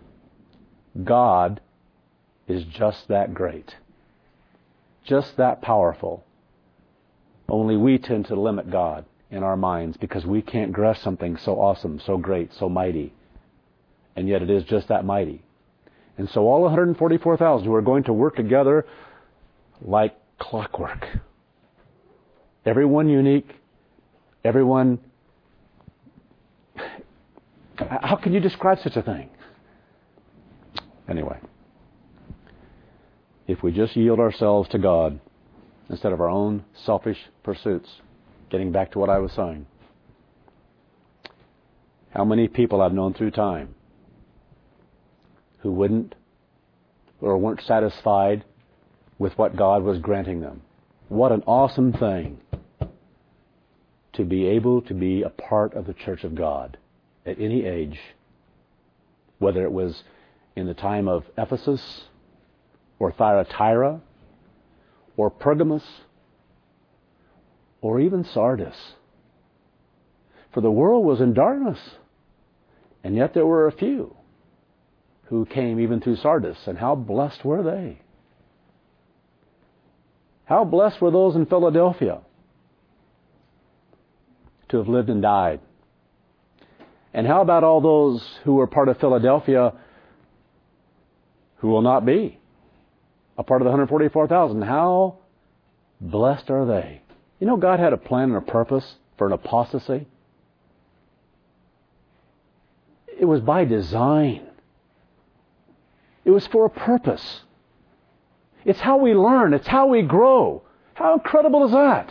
God is just that great. Just that powerful. Only we tend to limit God in our minds because we can't grasp something so awesome, so great, so mighty. And yet it is just that mighty. And so all 144,000 who are going to work together like clockwork. Everyone unique. Everyone... How can you describe such a thing? Anyway, if we just yield ourselves to God instead of our own selfish pursuits, getting back to what I was saying, how many people I've known through time who wouldn't or weren't satisfied with what God was granting them. What an awesome thing to be able to be a part of the church of God at any age, whether it was in the time of Ephesus or Thyatira or Pergamos or even Sardis. For the world was in darkness, and yet there were a few who came even through Sardis. And how blessed were they? How blessed were those in Philadelphia to have lived and died? And how about all those who were part of Philadelphia who will not be a part of the 144,000? How blessed are they? You know, God had a plan and a purpose for an apostasy. It was by design. It was for a purpose. It's how we learn. It's how we grow. How incredible is that?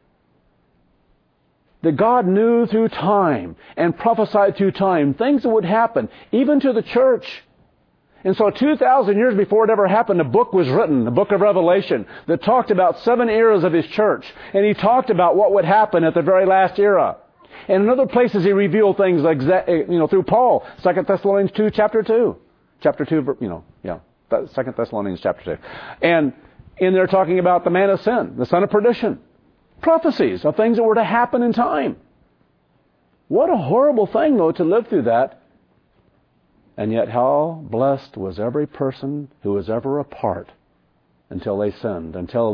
That God knew through time and prophesied through time things that would happen, even to the church. And so 2,000 years before it ever happened, a book was written, the book of Revelation, that talked about 7 eras of His church. And He talked about what would happen at the very last era. And in other places He revealed things like, through Paul, 2 Thessalonians 2, chapter 2. Chapter 2, 2 Thessalonians chapter 2. And in there talking about the man of sin, the son of perdition. Prophecies of things that were to happen in time. What a horrible thing, though, to live through that. And yet how blessed was every person who was ever a part until they sinned,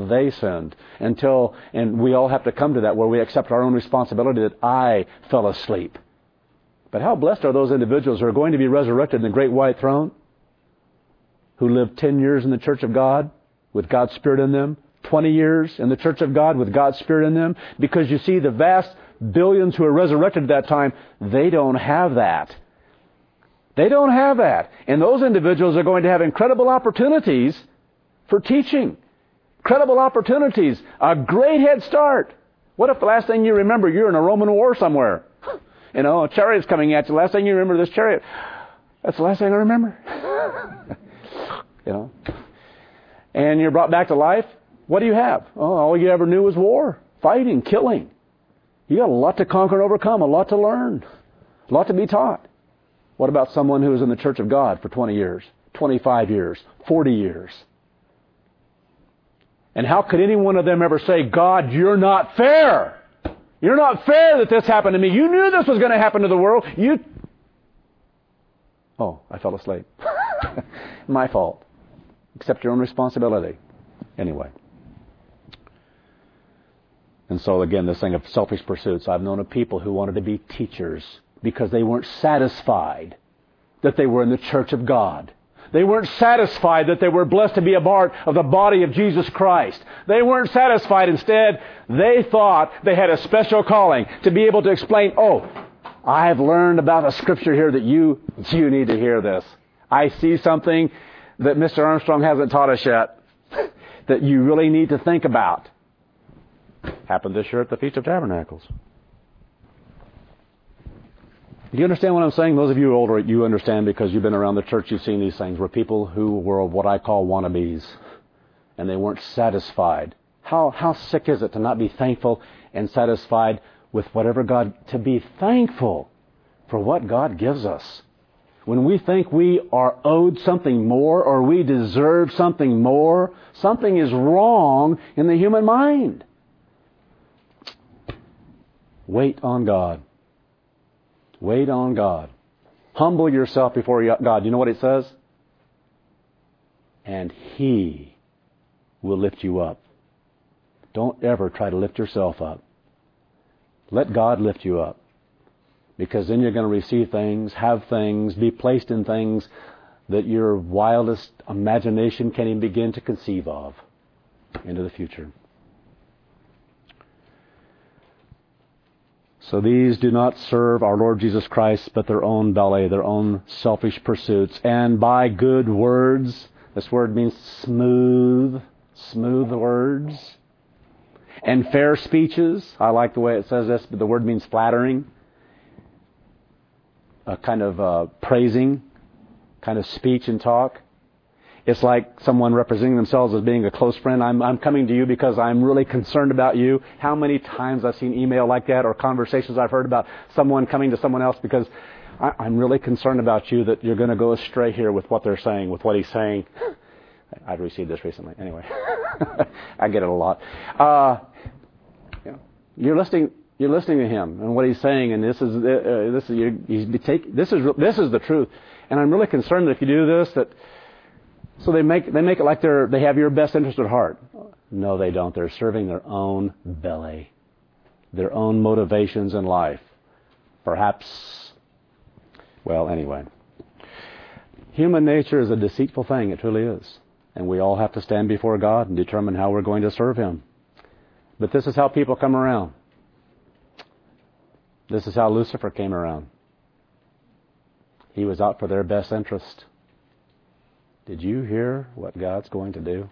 and we all have to come to that where we accept our own responsibility that I fell asleep. But how blessed are those individuals who are going to be resurrected in the great white throne, who lived 10 years in the church of God with God's Spirit in them, 20 years in the church of God with God's Spirit in them, because you see the vast billions who are resurrected at that time, they don't have that. They don't have that. And those individuals are going to have incredible opportunities for teaching. Incredible opportunities. A great head start. What if the last thing you remember, you're in a Roman war somewhere? A chariot's coming at you. The last thing you remember, this chariot. That's the last thing I remember. And you're brought back to life. What do you have? Oh, all you ever knew was war, fighting, killing. You got a lot to conquer and overcome, a lot to learn, a lot to be taught. What about someone who was in the church of God for 20 years, 25 years, 40 years? And how could any one of them ever say, God, you're not fair. You're not fair that this happened to me. You knew this was going to happen to the world. Oh, I fell asleep. My fault. Accept your own responsibility. Anyway. And so again, this thing of selfish pursuits. I've known of people who wanted to be teachers because they weren't satisfied that they were in the church of God. They weren't satisfied that they were blessed to be a part of the body of Jesus Christ. They weren't satisfied. Instead, they thought they had a special calling to be able to explain, I've learned about a scripture here that you need to hear this. I see something that Mr. Armstrong hasn't taught us yet that you really need to think about. Happened this year at the Feast of Tabernacles. Do you understand what I'm saying? Those of you who are older, you understand because you've been around the church, you've seen these things where people who were what I call wannabes and they weren't satisfied. How sick is it to not be thankful and satisfied with whatever God, to be thankful for what God gives us. When we think we are owed something more or we deserve something more, something is wrong in the human mind. Wait on God. Wait on God. Humble yourself before God. You know what it says? And He will lift you up. Don't ever try to lift yourself up. Let God lift you up. Because then you're going to receive things, have things, be placed in things that your wildest imagination can't even begin to conceive of into the future. So these do not serve our Lord Jesus Christ, but their own belly, their own selfish pursuits. And by good words, this word means smooth words. And fair speeches. I like the way it says this, but the word means flattering. A kind of praising, kind of speech and talk. It's like someone representing themselves as being a close friend. I'm coming to you because I'm really concerned about you. How many times I've seen email like that or conversations I've heard about someone coming to someone else because I'm really concerned about you that you're going to go astray here with what they're saying, with what he's saying. I've received this recently. Anyway, I get it a lot. You're listening to him and what he's saying, and this is the truth. And I'm really concerned that if you do this, that so they make it like they have your best interest at heart. No, they don't. They're serving their own belly, their own motivations in life. Perhaps, well, anyway. Human nature is a deceitful thing. It truly is. And we all have to stand before God and determine how we're going to serve Him. But this is how people come around. This is how Lucifer came around. He was out for their best interest. Did you hear what God's going to do?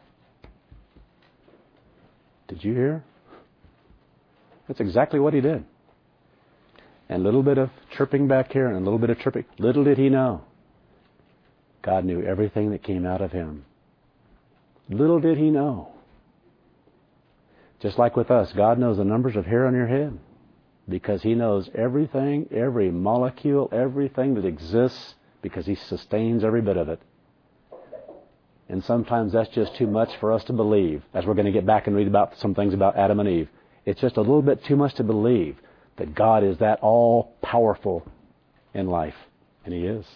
Did you hear? That's exactly what he did. And a little bit of chirping back here and a little bit of chirping. Little did he know, God knew everything that came out of him. Little did he know. Just like with us, God knows the numbers of hair on your head because He knows everything, every molecule, everything that exists because He sustains every bit of it. And sometimes that's just too much for us to believe, as we're going to get back and read about some things about Adam and Eve. It's just a little bit too much to believe that God is that all-powerful in life. And He is.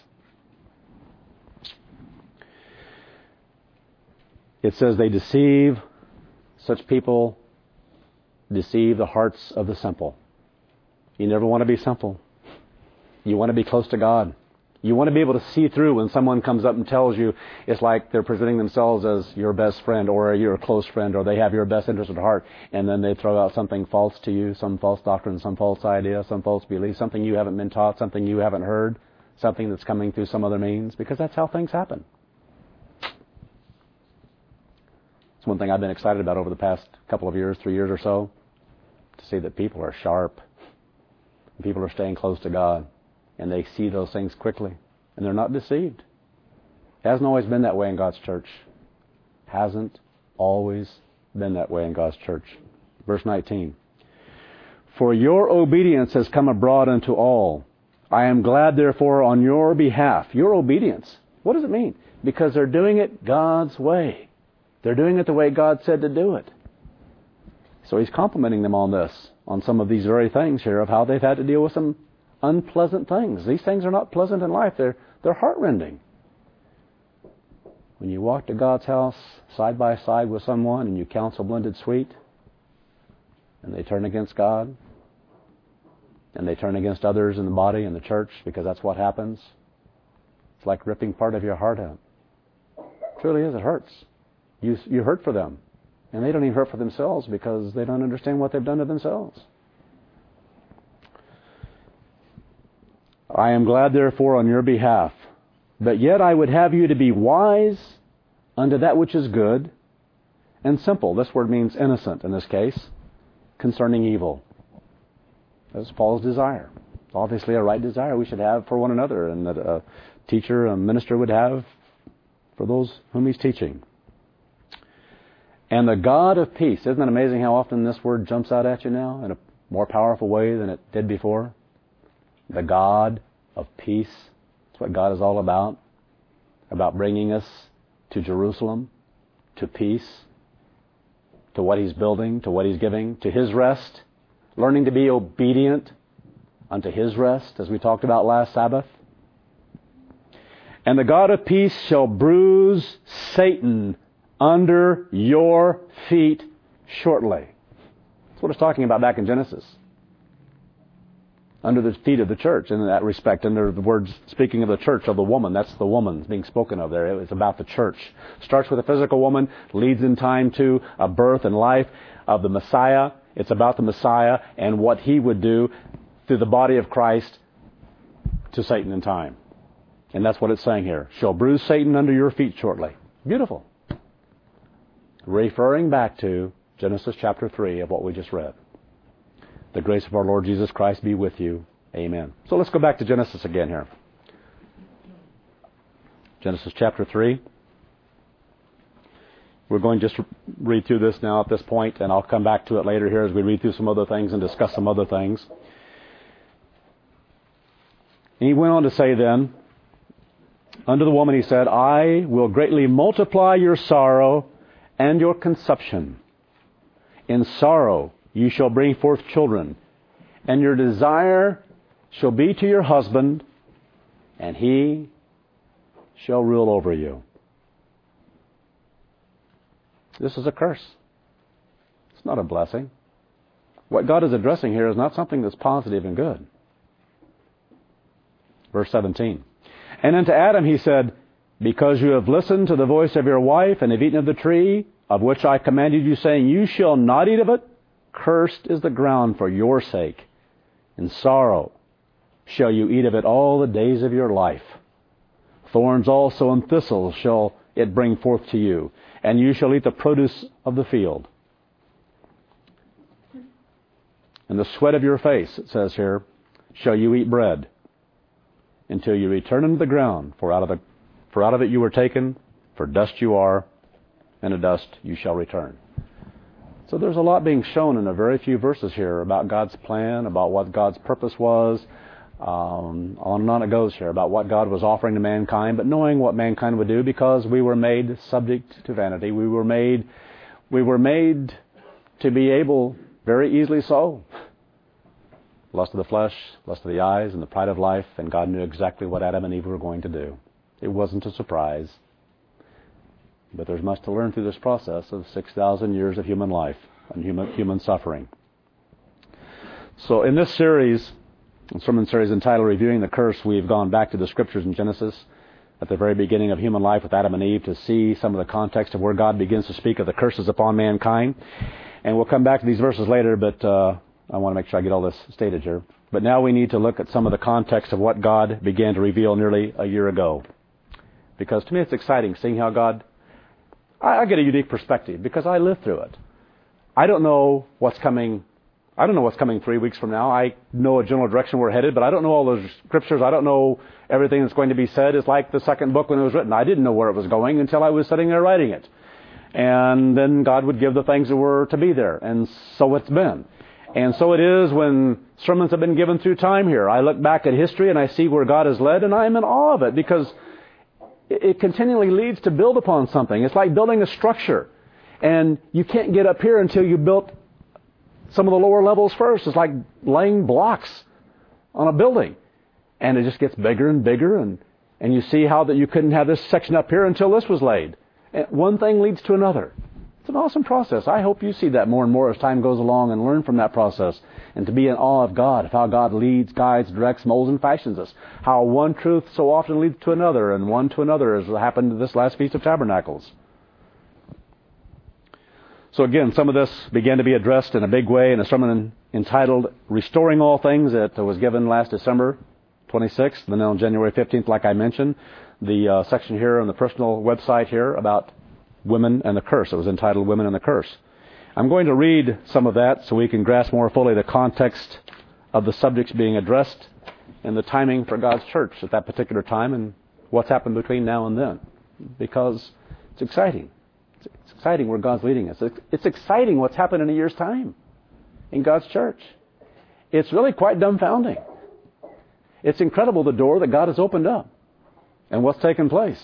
It says they deceive, such people deceive the hearts of the simple. You never want to be simple. You want to be close to God. You want to be able to see through when someone comes up and tells you it's like they're presenting themselves as your best friend or your close friend or they have your best interest at heart, and then they throw out something false to you, some false doctrine, some false idea, some false belief, something you haven't been taught, something you haven't heard, something that's coming through some other means, because that's how things happen. It's one thing I've been excited about over the past couple of years, 3 years or so, to see that people are sharp. People are staying close to God. And they see those things quickly. And they're not deceived. It hasn't always been that way in God's church. Hasn't always been that way in God's church. Verse 19. For your obedience has come abroad unto all. I am glad therefore on your behalf. Your obedience. What does it mean? Because they're doing it God's way. They're doing it the way God said to do it. So He's complimenting them on this, on some of these very things here of how they've had to deal with some unpleasant things. These things are not pleasant in life. They're heart-rending. When you walk to God's house side by side with someone and you counsel blended sweet, and they turn against God, and they turn against others in the body and the church, because that's what happens. It's like ripping part of your heart out. It truly is. It hurts. You hurt for them. And they don't even hurt for themselves because they don't understand what they've done to themselves. I am glad therefore on your behalf. But yet I would have you to be wise unto that which is good and simple. This word means innocent in this case, concerning evil. That's Paul's desire. It's obviously a right desire we should have for one another, and that a teacher, a minister would have for those whom he's teaching. And the God of peace. Isn't it amazing how often this word jumps out at you now in a more powerful way than it did before? The God of peace. That's what God is all about bringing us to Jerusalem, to peace, to what He's building, to what He's giving, to His rest, learning to be obedient unto His rest, as we talked about last Sabbath. And the God of peace shall bruise Satan under your feet shortly. That's what it's talking about back in Genesis. under the feet of the church in that respect. And the words speaking of the church, of the woman, that's the woman being spoken of there. It's about the church. Starts with a physical woman, leads in time to a birth and life of the Messiah. It's about the Messiah and what he would do through the body of Christ to Satan in time. And that's what it's saying here. Shall bruise Satan under your feet shortly. Beautiful. Referring back to Genesis chapter 3 of what we just read. The grace of our Lord Jesus Christ be with you. Amen. So let's go back to Genesis again here. Genesis chapter 3. We're going to just read through this now at this point, and I'll come back to it later here as we read through some other things and discuss some other things. And he went on to say then, unto the woman he said, I will greatly multiply your sorrow and your conception. In sorrow you shall bring forth children, and your desire shall be to your husband, and he shall rule over you. This is a curse. It's not a blessing. What God is addressing here is not something that's positive and good. Verse 17. And unto Adam he said, because you have listened to the voice of your wife, and have eaten of the tree, of which I commanded you, saying, you shall not eat of it, cursed is the ground for your sake. In sorrow shall you eat of it all the days of your life. Thorns also and thistles shall it bring forth to you, and you shall eat the produce of the field. In the sweat of your face, it says here, shall you eat bread, until you return into the ground, for out of it you were taken, for dust you are, and to dust you shall return. So there's a lot being shown in a very few verses here about God's plan, about what God's purpose was. On and on it goes here about what God was offering to mankind, but knowing what mankind would do because we were made subject to vanity. We were made to be able, very easily so, lust of the flesh, lust of the eyes, and the pride of life, and God knew exactly what Adam and Eve were going to do. It wasn't a surprise. But there's much to learn through this process of 6,000 years of human life and human suffering. So in this series, a sermon series entitled Reviewing the Curse, we've gone back to the Scriptures in Genesis at the very beginning of human life with Adam and Eve to see some of the context of where God begins to speak of the curses upon mankind. And we'll come back to these verses later, but I want to make sure I get all this stated here. But now we need to look at some of the context of what God began to reveal nearly a year ago. Because to me it's exciting seeing how God... I get a unique perspective because I lived through it. I don't know what's coming 3 weeks from now. I know a general direction we're headed, but I don't know all those scriptures. I don't know everything that's going to be said. It's like the second book when it was written. I didn't know where it was going until I was sitting there writing it. And then God would give the things that were to be there. And so it's been. And so it is when sermons have been given through time here. I look back at history and I see where God has led, and I am in awe of it because it continually leads to build upon something. It's like building a structure. And you can't get up here until you built some of the lower levels first. It's like laying blocks on a building. And it just gets bigger and bigger. And you see how that you couldn't have this section up here until this was laid. And one thing leads to another. It's an awesome process. I hope you see that more and more as time goes along and learn from that process. And to be in awe of God, of how God leads, guides, directs, molds, and fashions us. How one truth so often leads to another, and one to another, as happened this last Feast of Tabernacles. So again, some of this began to be addressed in a big way in a sermon entitled Restoring All Things that was given last December 26th, and then on January 15th, like I mentioned, the section here on the personal website here about women and the curse. It was entitled Women and the Curse. I'm going to read some of that so we can grasp more fully the context of the subjects being addressed and the timing for God's church at that particular time and what's happened between now and then. Because it's exciting. It's exciting where God's leading us. It's exciting what's happened in a year's time in God's church. It's really quite dumbfounding. It's incredible the door that God has opened up and what's taken place.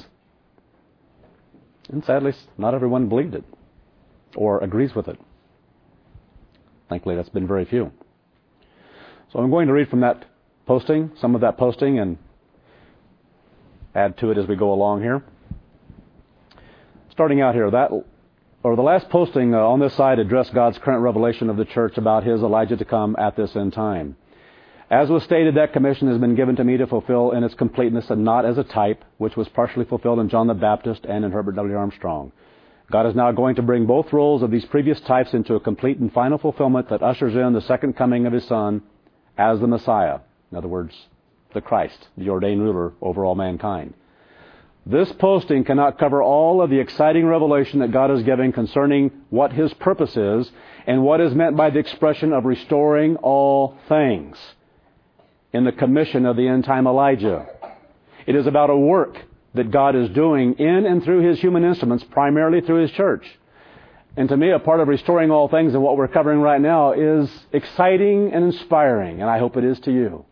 And sadly, not everyone believed it or agrees with it. Thankfully, that's been very few. So I'm going to read from that posting, some of that posting, and add to it as we go along here. Starting out here, the last posting on this side addressed God's current revelation of the church about His Elijah to come at this end time. As was stated, that commission has been given to me to fulfill in its completeness and not as a type, which was partially fulfilled in John the Baptist and in Herbert W. Armstrong. God is now going to bring both roles of these previous types into a complete and final fulfillment that ushers in the second coming of His Son as the Messiah. In other words, the Christ, the ordained ruler over all mankind. This posting cannot cover all of the exciting revelation that God is giving concerning what His purpose is and what is meant by the expression of restoring all things in the commission of the end-time Elijah. It is about a work that God is doing in and through His human instruments, primarily through His church. And to me, a part of restoring all things and what we're covering right now is exciting and inspiring, and I hope it is to you.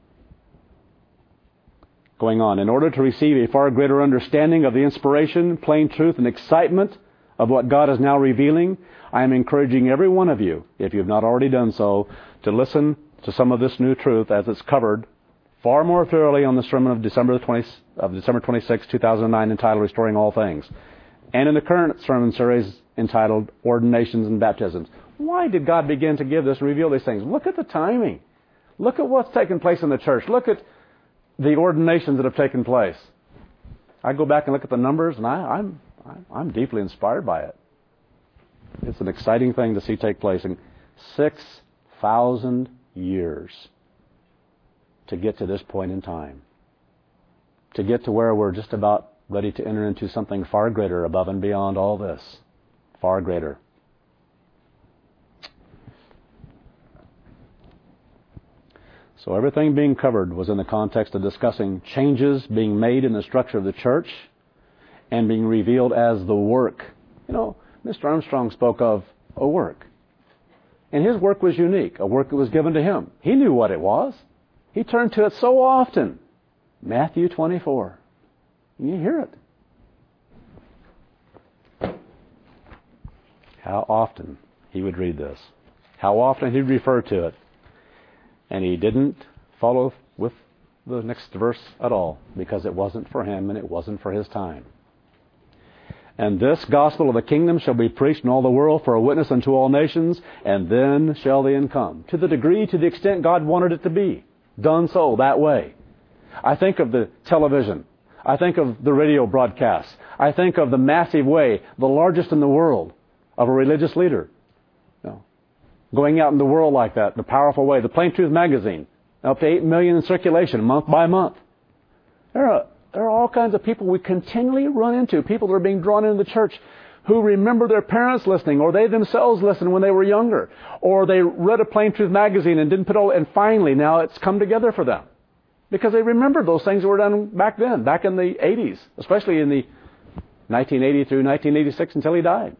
Going on, in order to receive a far greater understanding of the inspiration, plain truth, and excitement of what God is now revealing, I am encouraging every one of you, if you have not already done so, to listen to some of this new truth as it's covered far more thoroughly on the sermon of December 26, 2009, entitled Restoring All Things, and in the current sermon series entitled Ordinations and Baptisms. Why did God begin to give this and reveal these things? Look at the timing. Look at what's taken place in the church. Look at the ordinations that have taken place. I go back and look at the numbers, and I'm deeply inspired by it. It's an exciting thing to see take place in 6,000 years to get to this point in time. To get to where we're just about ready to enter into something far greater above and beyond all this. Far greater. So everything being covered was in the context of discussing changes being made in the structure of the church and being revealed as the work. You know, Mr. Armstrong spoke of a work. And his work was unique, a work that was given to him. He knew what it was. He turned to it so often. Matthew 24. You hear it. How often he would read this. How often he'd refer to it. And he didn't follow with the next verse at all, because it wasn't for him and it wasn't for his time. And this gospel of the kingdom shall be preached in all the world for a witness unto all nations, and then shall the end come. To the extent God wanted it to be. Done so, that way. I think of the television. I think of the radio broadcasts. I think of the massive way, the largest in the world, of a religious leader. Going out in the world like that, the powerful way. The Plain Truth magazine, up to 8 million in circulation, month by month. There are all kinds of people we continually run into, people that are being drawn into the church who remember their parents listening, or they themselves listened when they were younger, or they read a Plain Truth magazine and didn't put all, and finally now it's come together for them. Because they remembered those things that were done back then, back in the 80s, especially in the 1980 through 1986 until he died.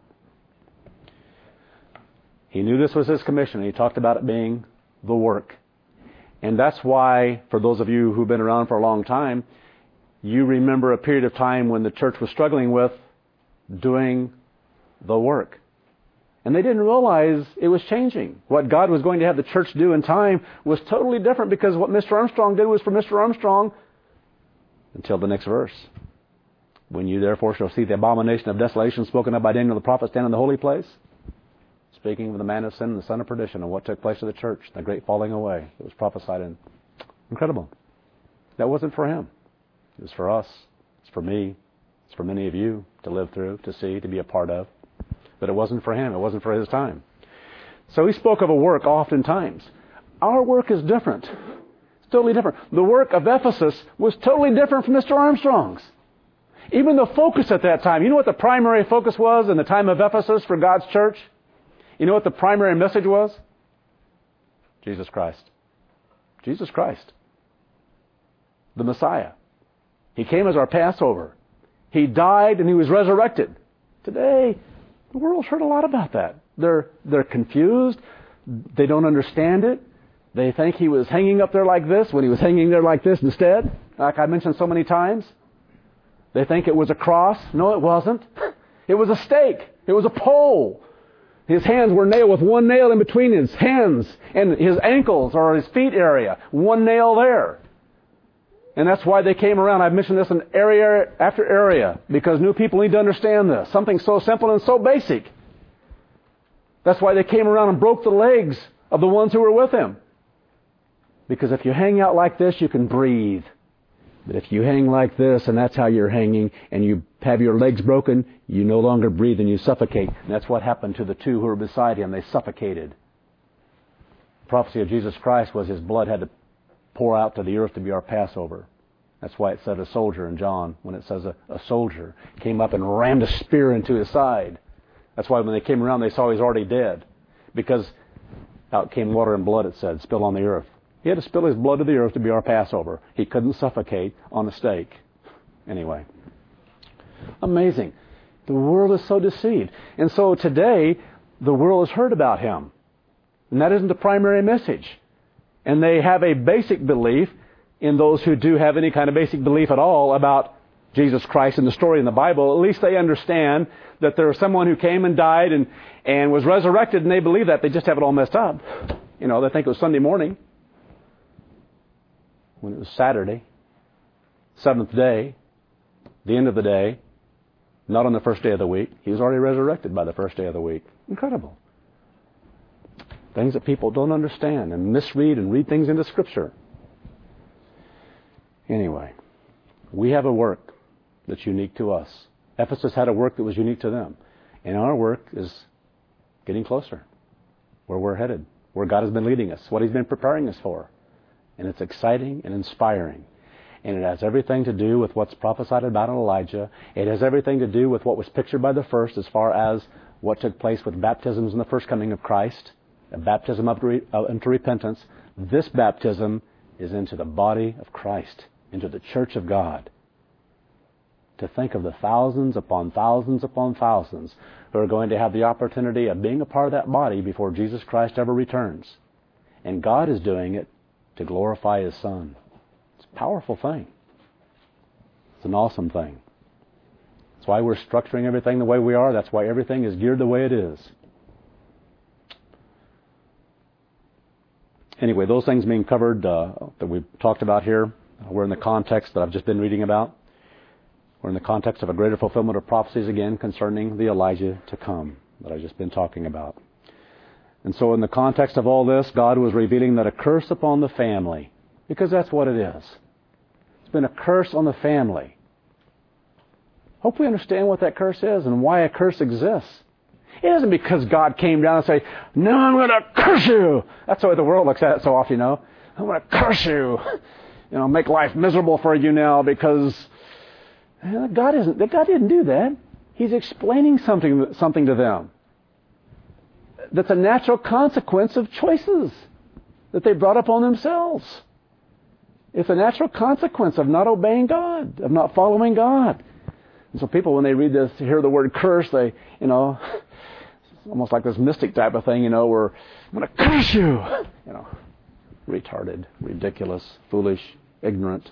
He knew this was his commission. He talked about it being the work. And that's why, for those of you who've been around for a long time, you remember a period of time when the church was struggling with doing the work. And they didn't realize it was changing. What God was going to have the church do in time was totally different, because what Mr. Armstrong did was for Mr. Armstrong until the next verse. When you therefore shall see the abomination of desolation spoken of by Daniel the prophet stand in the holy place, speaking of the man of sin and the son of perdition and what took place to the church, the great falling away. It was prophesied in. Incredible. That wasn't for him. It was for us. It's for me. It's for many of you to live through, to see, to be a part of. But it wasn't for him. It wasn't for his time. So he spoke of a work oftentimes. Our work is different. It's totally different. The work of Ephesus was totally different from Mr. Armstrong's. Even the focus at that time. You know what the primary focus was in the time of Ephesus for God's church? You know what the primary message was? Jesus Christ. Jesus Christ. The Messiah. He came as our Passover. He died and He was resurrected. Today, the world's heard a lot about that. They're confused. They don't understand it. They think He was hanging up there like this when He was hanging there like this instead, like I mentioned so many times. They think it was a cross. No, it wasn't. It was a stake. It was a pole. His hands were nailed with one nail in between his hands and his ankles or his feet area. One nail there. And that's why they came around. I've mentioned this in area after area, because new people need to understand this. Something so simple and so basic. That's why they came around and broke the legs of the ones who were with him. Because if you hang out like this, you can breathe. But if you hang like this, and that's how you're hanging, and you have your legs broken, you no longer breathe and you suffocate. And that's what happened to the two who were beside him. They suffocated. The prophecy of Jesus Christ was his blood had to pour out to the earth to be our Passover. That's why it said a soldier in John, when it says a soldier came up and rammed a spear into his side. That's why when they came around, they saw he was already dead. Because out came water and blood, it said, spilled on the earth. He had to spill his blood to the earth to be our Passover. He couldn't suffocate on a stake. Anyway. Amazing. The world is so deceived. And so today, the world has heard about him. And that isn't the primary message. And they have a basic belief, in those who do have any kind of basic belief at all about Jesus Christ and the story in the Bible. At least they understand that there was someone who came and died and was resurrected, and they believe that. They just have it all messed up. You know, they think it was Sunday morning, when it was Saturday, seventh day, the end of the day, not on the first day of the week. He was already resurrected by the first day of the week. Incredible. Things that people don't understand and misread and read things into Scripture. Anyway, we have a work that's unique to us. Ephesus had a work that was unique to them. And our work is getting closer, where we're headed, where God has been leading us, what He's been preparing us for. And it's exciting and inspiring. And it has everything to do with what's prophesied about in Elijah. It has everything to do with what was pictured by the first as far as what took place with baptisms in the first coming of Christ, a baptism into repentance. This baptism is into the body of Christ, into the church of God. To think of the thousands upon thousands upon thousands who are going to have the opportunity of being a part of that body before Jesus Christ ever returns. And God is doing it to glorify His Son. It's a powerful thing. It's an awesome thing. That's why we're structuring everything the way we are. That's why everything is geared the way it is. Anyway, those things being covered that we've talked about here, we're in the context that I've just been reading about. We're in the context of a greater fulfillment of prophecies again concerning the Elijah to come that I've just been talking about. And so in the context of all this, God was revealing that a curse upon the family, because that's what it is. It's been a curse on the family. Hope we understand what that curse is and why a curse exists. It isn't because God came down and said, "No, I'm going to curse you." That's the way the world looks at it so often, you know. "I'm going to curse you. You know, make life miserable for you now because..." God didn't do that. He's explaining something to them. That's a natural consequence of choices that they brought upon themselves. It's a natural consequence of not obeying God, of not following God. And so people, when they read this, hear the word curse, they, you know, it's almost like this mystic type of thing, you know, where "I'm going to curse you." You know, retarded, ridiculous, foolish, ignorant.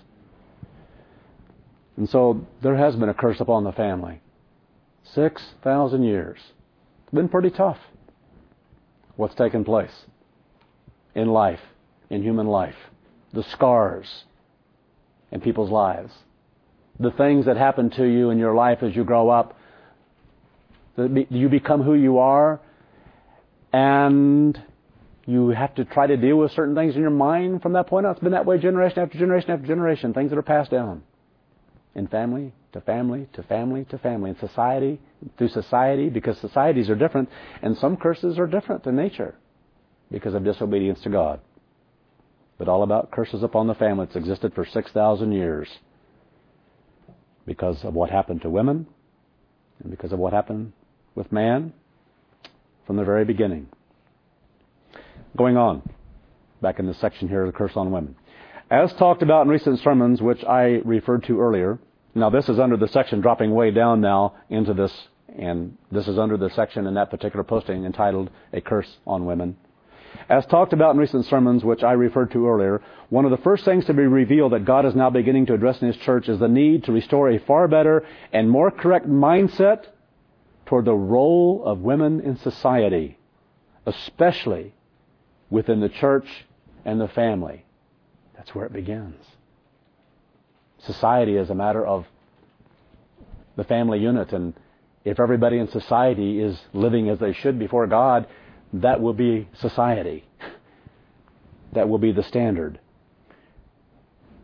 And so there has been a curse upon the family. 6,000 years. It's been pretty tough. What's taken place in life, in human life, the scars in people's lives, the things that happen to you in your life as you grow up, that you become who you are, and you have to try to deal with certain things in your mind from that point on. It's been that way generation after generation after generation, things that are passed down. In family, to family, to family, to family. In society, through society, because societies are different, and some curses are different in nature because of disobedience to God. But all about curses upon the family. It's existed for 6,000 years because of what happened to women and because of what happened with man from the very beginning. Going on, back in this section here, the curse on women. As talked about in recent sermons, which I referred to earlier, now this is under the section dropping way down now into this, and this is under the section in that particular posting entitled A Curse on Women. As talked about in recent sermons, which I referred to earlier, one of the first things to be revealed that God is now beginning to address in His church is the need to restore a far better and more correct mindset toward the role of women in society, especially within the church and the family. That's where it begins. Society is a matter of the family unit, and if everybody in society is living as they should before God, that will be society. That will be the standard.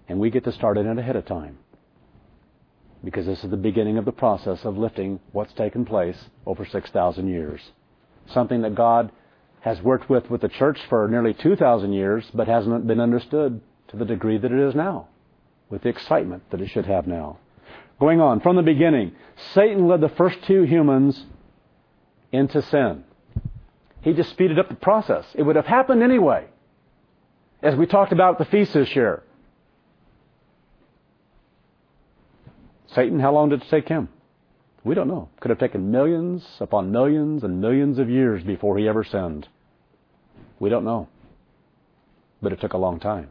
And we get to start in it ahead of time. Because this is the beginning of the process of lifting what's taken place over 6,000 years. Something that God has worked with the church for nearly 2,000 years, but hasn't been understood to the degree that it is now, with the excitement that it should have now. Going on, from the beginning, Satan led the first two humans into sin. He just speeded up the process. It would have happened anyway, as we talked about at the feast this year. Satan, how long did it take him? We don't know. Could have taken millions upon millions and millions of years before he ever sinned. We don't know. But it took a long time.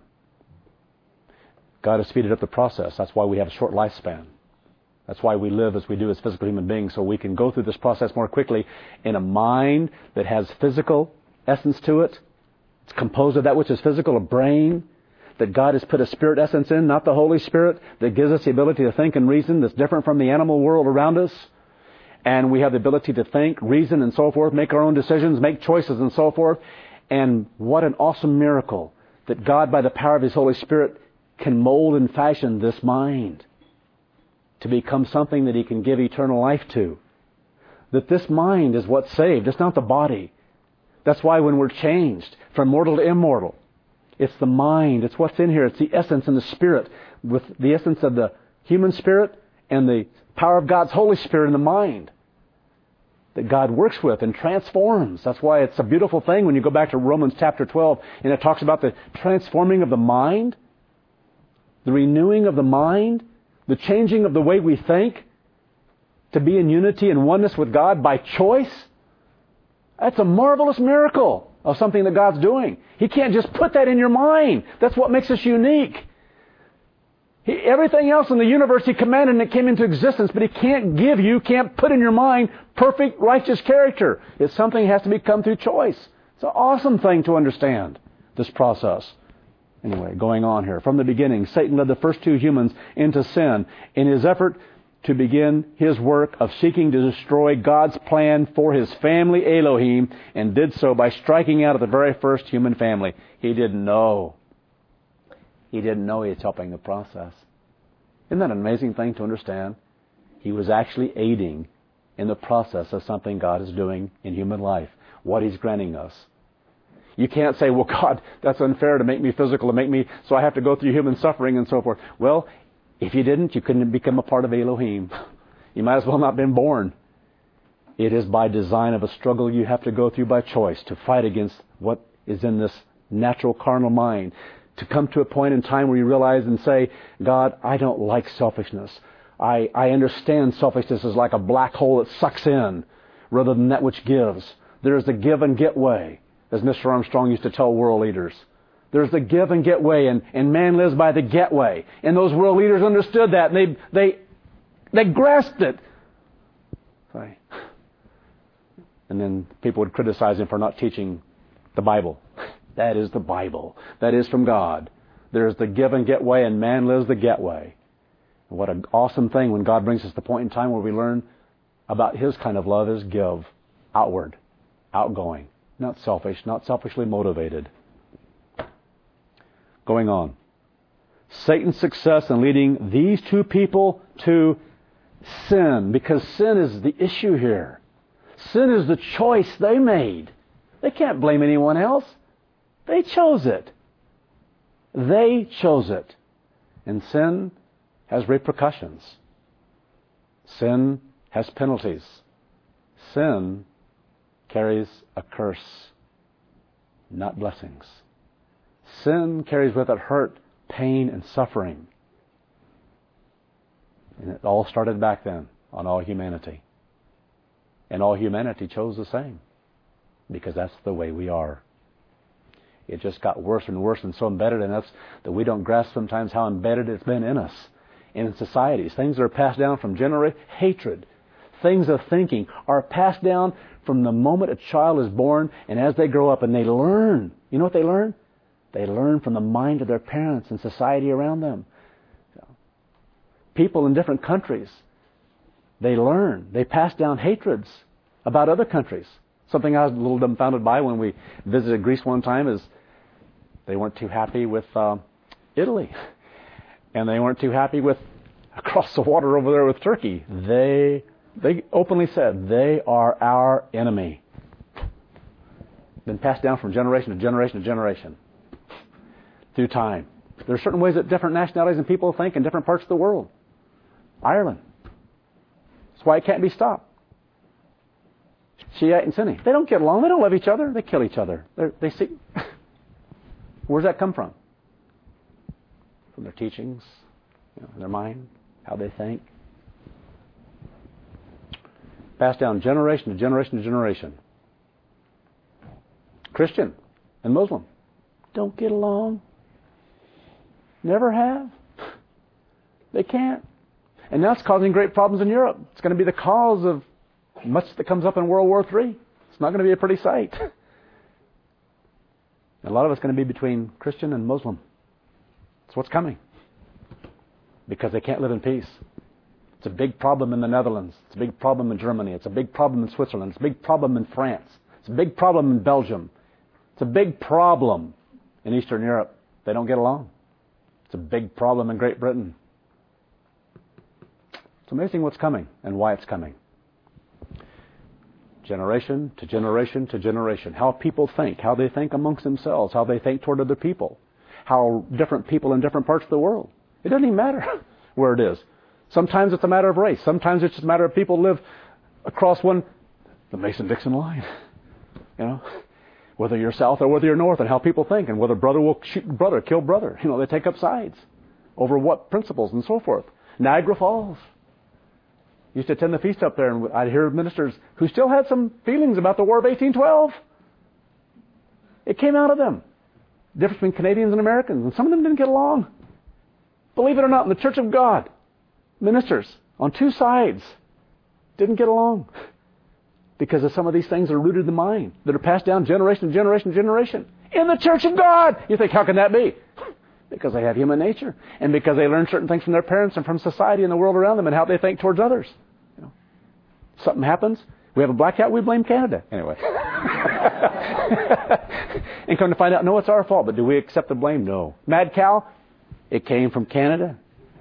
God has speeded up the process. That's why we have a short lifespan. That's why we live as we do as physical human beings, so we can go through this process more quickly in a mind that has physical essence to it. It's composed of that which is physical, a brain that God has put a spirit essence in, not the Holy Spirit, that gives us the ability to think and reason that's different from the animal world around us. And we have the ability to think, reason, and so forth, make our own decisions, make choices, and so forth. And what an awesome miracle that God, by the power of His Holy Spirit, can mold and fashion this mind to become something that He can give eternal life to. That this mind is what's saved. It's not the body. That's why when we're changed from mortal to immortal, it's the mind. It's what's in here. It's the essence and the spirit, with the essence of the human spirit and the power of God's Holy Spirit in the mind that God works with and transforms. That's why it's a beautiful thing when you go back to Romans chapter 12 and it talks about the transforming of the mind, the renewing of the mind, the changing of the way we think to be in unity and oneness with God by choice. That's a marvelous miracle of something that God's doing. He can't just put that in your mind. That's what makes us unique. Everything else in the universe He commanded and it came into existence, but He can't put in your mind perfect, righteous character. It's something that has to become through choice. It's an awesome thing to understand, this process. Anyway, going on here. From the beginning, Satan led the first two humans into sin in his effort to begin his work of seeking to destroy God's plan for His family, Elohim, and did so by striking out at the very first human family. He didn't know. He didn't know he was helping the process. Isn't that an amazing thing to understand? He was actually aiding in the process of something God is doing in human life, what He's granting us. You can't say, well, God, that's unfair to make me physical, so I have to go through human suffering and so forth. Well, if you didn't, you couldn't become a part of Elohim. You might as well not have been born. It is by design of a struggle you have to go through by choice to fight against what is in this natural carnal mind. To come to a point in time where you realize and say, God, I don't like selfishness. I understand selfishness is like a black hole that sucks in rather than that which gives. There is the give and get way, as Mr. Armstrong used to tell world leaders. There's the give and get way, and man lives by the get way. And those world leaders understood that, and they grasped it. Sorry. And then people would criticize him for not teaching the Bible. That is the Bible. That is from God. There's the give and get way, and man lives the get way. And what an awesome thing when God brings us to the point in time where we learn about His kind of love is give, outward, outgoing, not selfish, not selfishly motivated. Going on. Satan's success in leading these two people to sin, because sin is the issue here. Sin is the choice they made. They can't blame anyone else. They chose it. They chose it. And sin has repercussions. Sin has penalties. Sin carries a curse, not blessings. Sin carries with it hurt, pain, and suffering. And it all started back then on all humanity. And all humanity chose the same, because that's the way we are. It just got worse and worse and so embedded in us that we don't grasp sometimes how embedded it's been in us. In societies, things that are passed down from hatred, things of thinking are passed down from the moment a child is born, and as they grow up and they learn. You know what they learn? They learn from the mind of their parents and society around them. People in different countries, they learn. They pass down hatreds about other countries. Something I was a little dumbfounded by when we visited Greece one time is they weren't too happy with Italy. And they weren't too happy with across the water over there with Turkey. They openly said, they are our enemy. Been passed down from generation to generation to generation through time. There are certain ways that different nationalities and people think in different parts of the world. Ireland. That's why it can't be stopped. Shiite and Sunni. They don't get along. They don't love each other. They kill each other. They see. Where's that come from? From their teachings, their mind, how they think. Passed down generation to generation to generation. Christian and Muslim don't get along. Never have. They can't. And now it's causing great problems in Europe. It's going to be the cause of much that comes up in World War III. It's not going to be a pretty sight. A lot of it's going to be between Christian and Muslim. That's what's coming. Because they can't live in peace. It's a big problem in the Netherlands. It's a big problem in Germany. It's a big problem in Switzerland. It's a big problem in France. It's a big problem in Belgium. It's a big problem in Eastern Europe. They don't get along. It's a big problem in Great Britain. It's amazing what's coming and why it's coming. Generation to generation to generation. How people think, how they think amongst themselves, how they think toward other people, how different people in different parts of the world. It doesn't even matter where it is. Sometimes it's a matter of race. Sometimes it's just a matter of people live across the Mason-Dixon line. Whether you're south or whether you're north, and how people think, and whether brother will shoot brother, kill brother. They take up sides over what principles and so forth. Niagara Falls. Used to attend the feast up there, and I'd hear ministers who still had some feelings about the War of 1812. It came out of them. Difference between Canadians and Americans, and some of them didn't get along. Believe it or not, in the Church of God, ministers on two sides didn't get along because of some of these things that are rooted in the mind, that are passed down generation to generation to generation in the Church of God. You think, how can that be? Because they have human nature, and because they learn certain things from their parents and from society and the world around them and how they think towards others. Something happens, we have a blackout, we blame Canada. Anyway. And come to find out, no, it's our fault, but do we accept the blame? No. Mad cow, it came from Canada.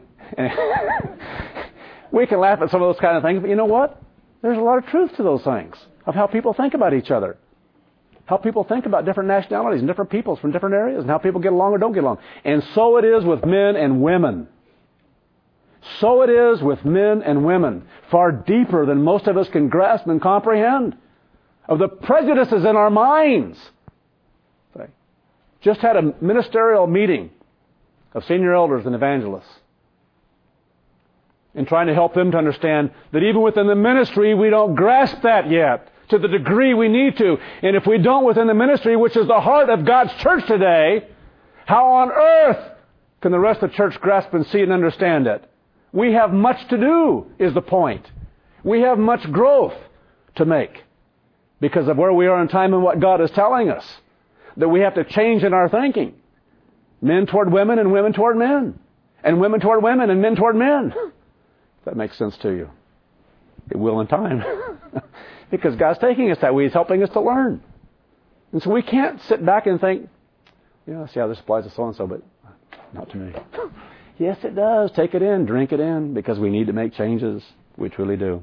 We can laugh at some of those kind of things, but you know what? There's a lot of truth to those things, of how people think about each other. How people think about different nationalities and different peoples from different areas, and how people get along or don't get along. And so it is with men and women. So it is with men and women, far deeper than most of us can grasp and comprehend, of the prejudices in our minds. Just had a ministerial meeting of senior elders and evangelists, in trying to help them to understand that even within the ministry, we don't grasp that yet to the degree we need to. And if we don't within the ministry, which is the heart of God's church today, how on earth can the rest of the church grasp and see and understand it? We have much to do, is the point. We have much growth to make because of where we are in time and what God is telling us. That we have to change in our thinking. Men toward women and women toward men. And women toward women and men toward men. If that makes sense to you. It will in time. Because God's taking us that way. He's helping us to learn. And so we can't sit back and think, see how this applies to so-and-so, but not to me. Yes, it does. Take it in. Drink it in. Because we need to make changes. We truly do.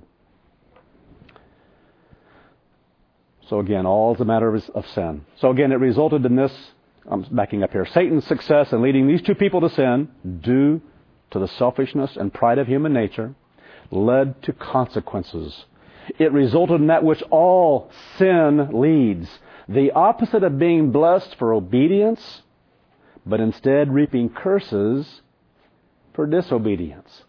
So again, all is a matter of sin. So again, it resulted in this. I'm backing up here. Satan's success in leading these two people to sin, due to the selfishness and pride of human nature, led to consequences. It resulted in that which all sin leads. The opposite of being blessed for obedience, but instead reaping curses for disobedience.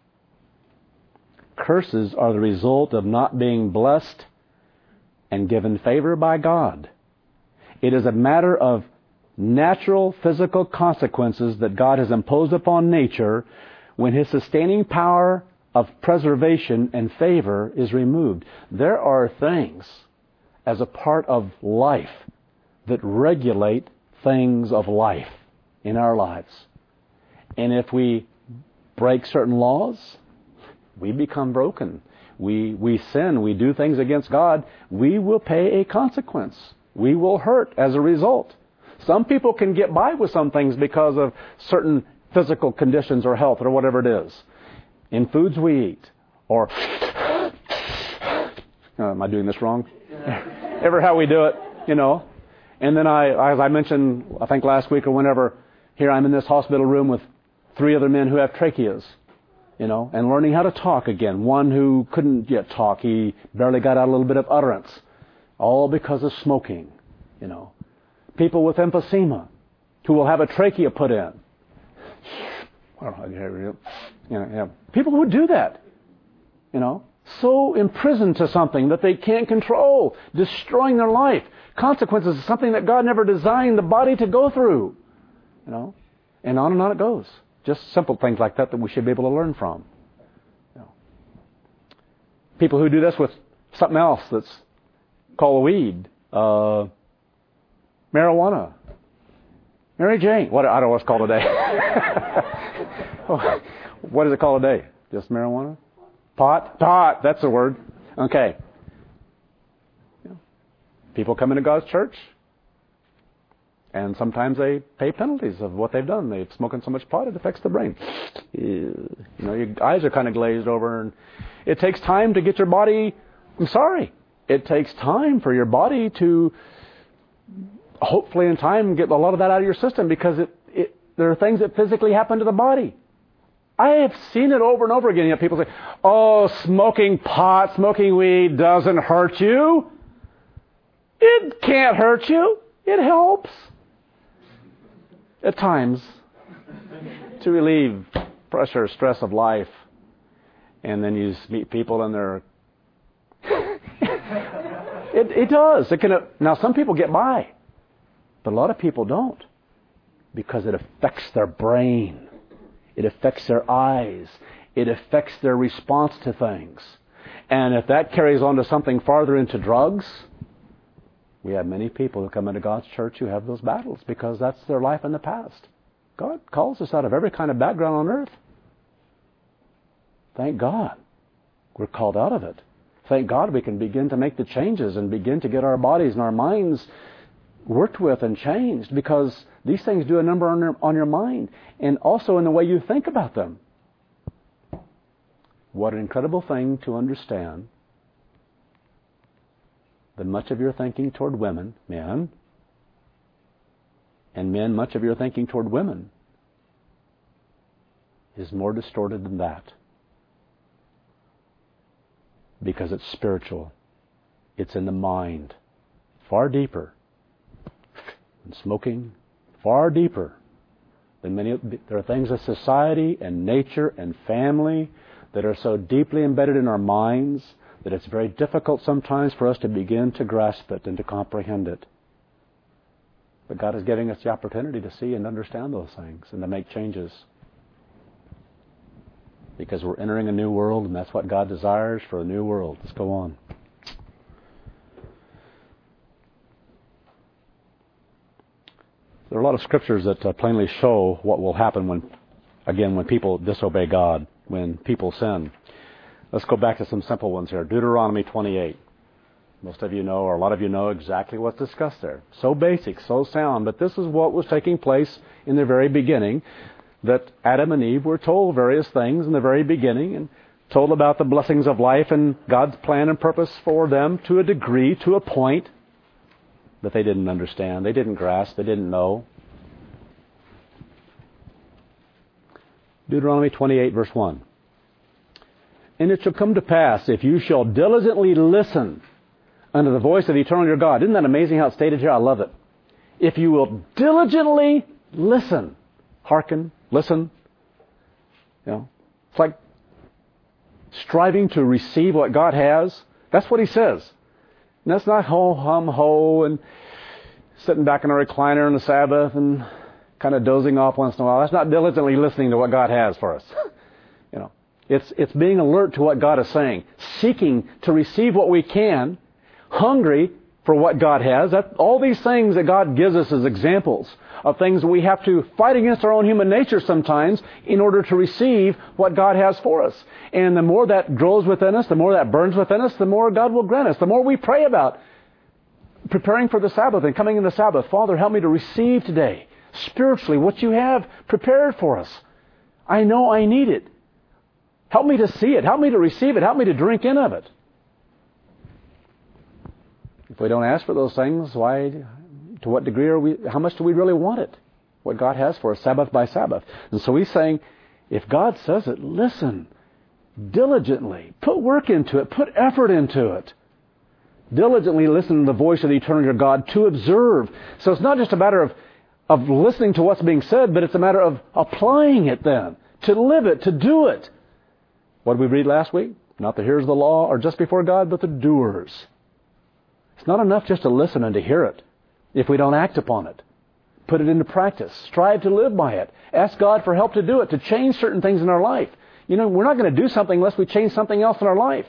Curses are the result of not being blessed and given favor by God. It is a matter of natural physical consequences that God has imposed upon nature when His sustaining power of preservation and favor is removed. There are things as a part of life that regulate things of life in our lives. And if we break certain laws, we become broken. We sin, we do things against God, we will pay a consequence. We will hurt as a result. Some people can get by with some things because of certain physical conditions or health or whatever it is. In foods we eat. Or, am I doing this wrong? Ever how we do it, you know. And then as I mentioned, I think last week or whenever, here I'm in this hospital room with 3 other men who have tracheas, you know, and learning how to talk again. One who couldn't yet talk. He barely got out a little bit of utterance. All because of smoking, you know. People with emphysema who will have a trachea put in. People who do that, you know, so imprisoned to something that they can't control, destroying their life. Consequences of something that God never designed the body to go through, you know, and on it goes. Just simple things like that we should be able to learn from. You know. People who do this with something else that's called a weed, marijuana, Mary Jane. I don't know what it's called today. What is it called today? Just marijuana? Pot? Pot, that's the word. Okay. People come into God's church, and sometimes they pay penalties of what they've done. They've smoking so much pot, it affects the brain. You know, your eyes are kind of glazed over, and it takes time to get your body... I'm sorry. It takes time for your body to, hopefully in time, get a lot of that out of your system, because there are things that physically happen to the body. I have seen it over and over again. You know, people say, oh, smoking pot, smoking weed doesn't hurt you. It can't hurt you. It helps. At times. To relieve pressure, stress of life. And then you meet people and they're... It does. Now, some people get by. But a lot of people don't. Because it affects their brain. It affects their eyes. It affects their response to things. And if that carries on to something farther into drugs, we have many people who come into God's church who have those battles because that's their life in the past. God calls us out of every kind of background on earth. Thank God we're called out of it. Thank God we can begin to make the changes and begin to get our bodies and our minds worked with and changed, because these things do a number on your mind and also in the way you think about them. What an incredible thing to understand that much of your thinking toward women, men, and men, much of your thinking toward women is more distorted than that. Because it's spiritual. It's in the mind. Far deeper than smoking. Far deeper than many. There are things of society and nature and family that are so deeply embedded in our minds that it's very difficult sometimes for us to begin to grasp it and to comprehend it. But God is giving us the opportunity to see and understand those things and to make changes. Because we're entering a new world, and that's what God desires for a new world. Let's go on. There are a lot of scriptures that plainly show what will happen when people disobey God, when people sin. Let's go back to some simple ones here. Deuteronomy 28. Most of you know, or a lot of you know exactly what's discussed there. So basic, so sound, but this is what was taking place in the very beginning, that Adam and Eve were told various things in the very beginning and told about the blessings of life and God's plan and purpose for them to a degree, to a point that they didn't understand, they didn't grasp, they didn't know. Deuteronomy 28, verse 1. And it shall come to pass, if you shall diligently listen unto the voice of the eternal your God. Isn't that amazing how it's stated here? I love it. If you will diligently listen, hearken, listen. You know, it's like striving to receive what God has. That's what He says. And that's not ho, hum, ho, and sitting back in a recliner on the Sabbath and kind of dozing off once in a while. That's not diligently listening to what God has for us. You know, it's being alert to what God is saying, seeking to receive what we can, hungry for what God has. All these things that God gives us as examples of things we have to fight against our own human nature sometimes in order to receive what God has for us. And the more that grows within us, the more that burns within us, the more God will grant us. The more we pray about preparing for the Sabbath and coming in the Sabbath. Father, help me to receive today spiritually, what you have prepared for us. I know I need it. Help me to see it. Help me to receive it. Help me to drink in of it. If we don't ask for those things, why, to what degree how much do we really want it? What God has for us, Sabbath by Sabbath. And so he's saying, if God says it, listen diligently. Put work into it. Put effort into it. Diligently listen to the voice of the eternal your God to observe. So it's not just a matter of listening to what's being said, but it's a matter of applying it then. To live it, to do it. What did we read last week? Not the hearers of the law are just before God, but the doers. It's not enough just to listen and to hear it if we don't act upon it. Put it into practice. Strive to live by it. Ask God for help to do it, to change certain things in our life. You know, we're not going to do something unless we change something else in our life.